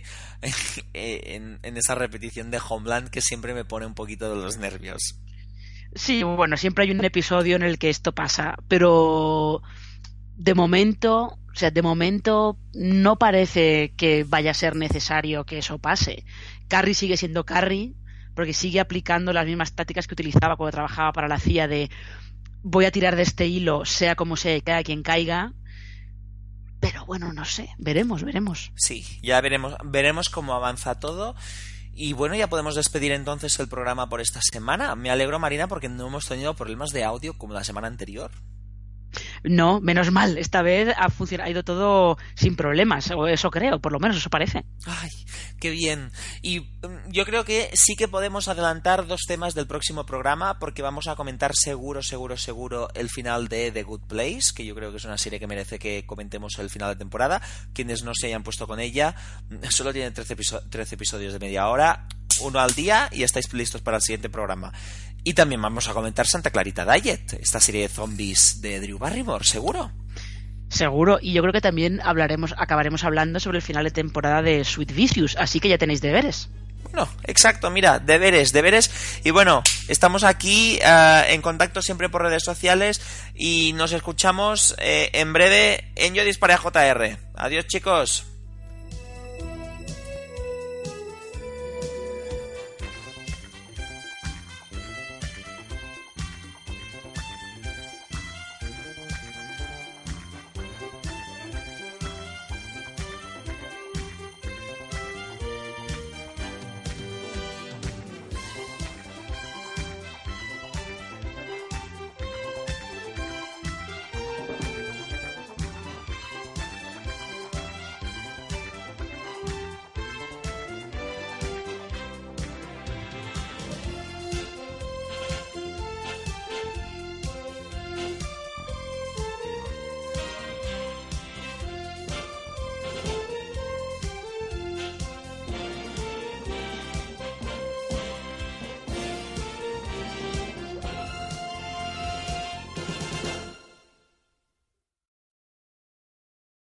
esa repetición de Homeland que siempre me pone un poquito de los nervios. Sí, bueno, siempre hay un episodio en el que esto pasa, pero de momento no parece que vaya a ser necesario que eso pase. Carrie sigue siendo Carrie, porque sigue aplicando las mismas tácticas que utilizaba cuando trabajaba para la CIA de voy a tirar de este hilo, sea como sea, y caiga quien caiga. Pero bueno, no sé, veremos. Sí, ya veremos cómo avanza todo. Y bueno, ya podemos despedir entonces el programa por esta semana. Me alegro, Marina, porque no hemos tenido problemas de audio como la semana anterior. No, menos mal, esta vez ha ido todo sin problemas, o eso creo, por lo menos eso parece. Ay, qué bien. Y yo creo que sí que podemos adelantar 2 temas del próximo programa, porque vamos a comentar seguro el final de The Good Place, que yo creo que es una serie que merece que comentemos el final de temporada. Quienes no se hayan puesto con ella, solo tiene 13 episodios de media hora, 1 al día, y estáis listos para el siguiente programa. Y también vamos a comentar Santa Clarita Diet, esta serie de zombies de Drew Barrymore, ¿seguro? Seguro, y yo creo que también acabaremos hablando sobre el final de temporada de Sweet Vicious, así que ya tenéis deberes. Bueno, exacto, mira, deberes. Y bueno, estamos aquí en contacto siempre por redes sociales y nos escuchamos en breve en Yo Disparé a JR. Adiós, chicos.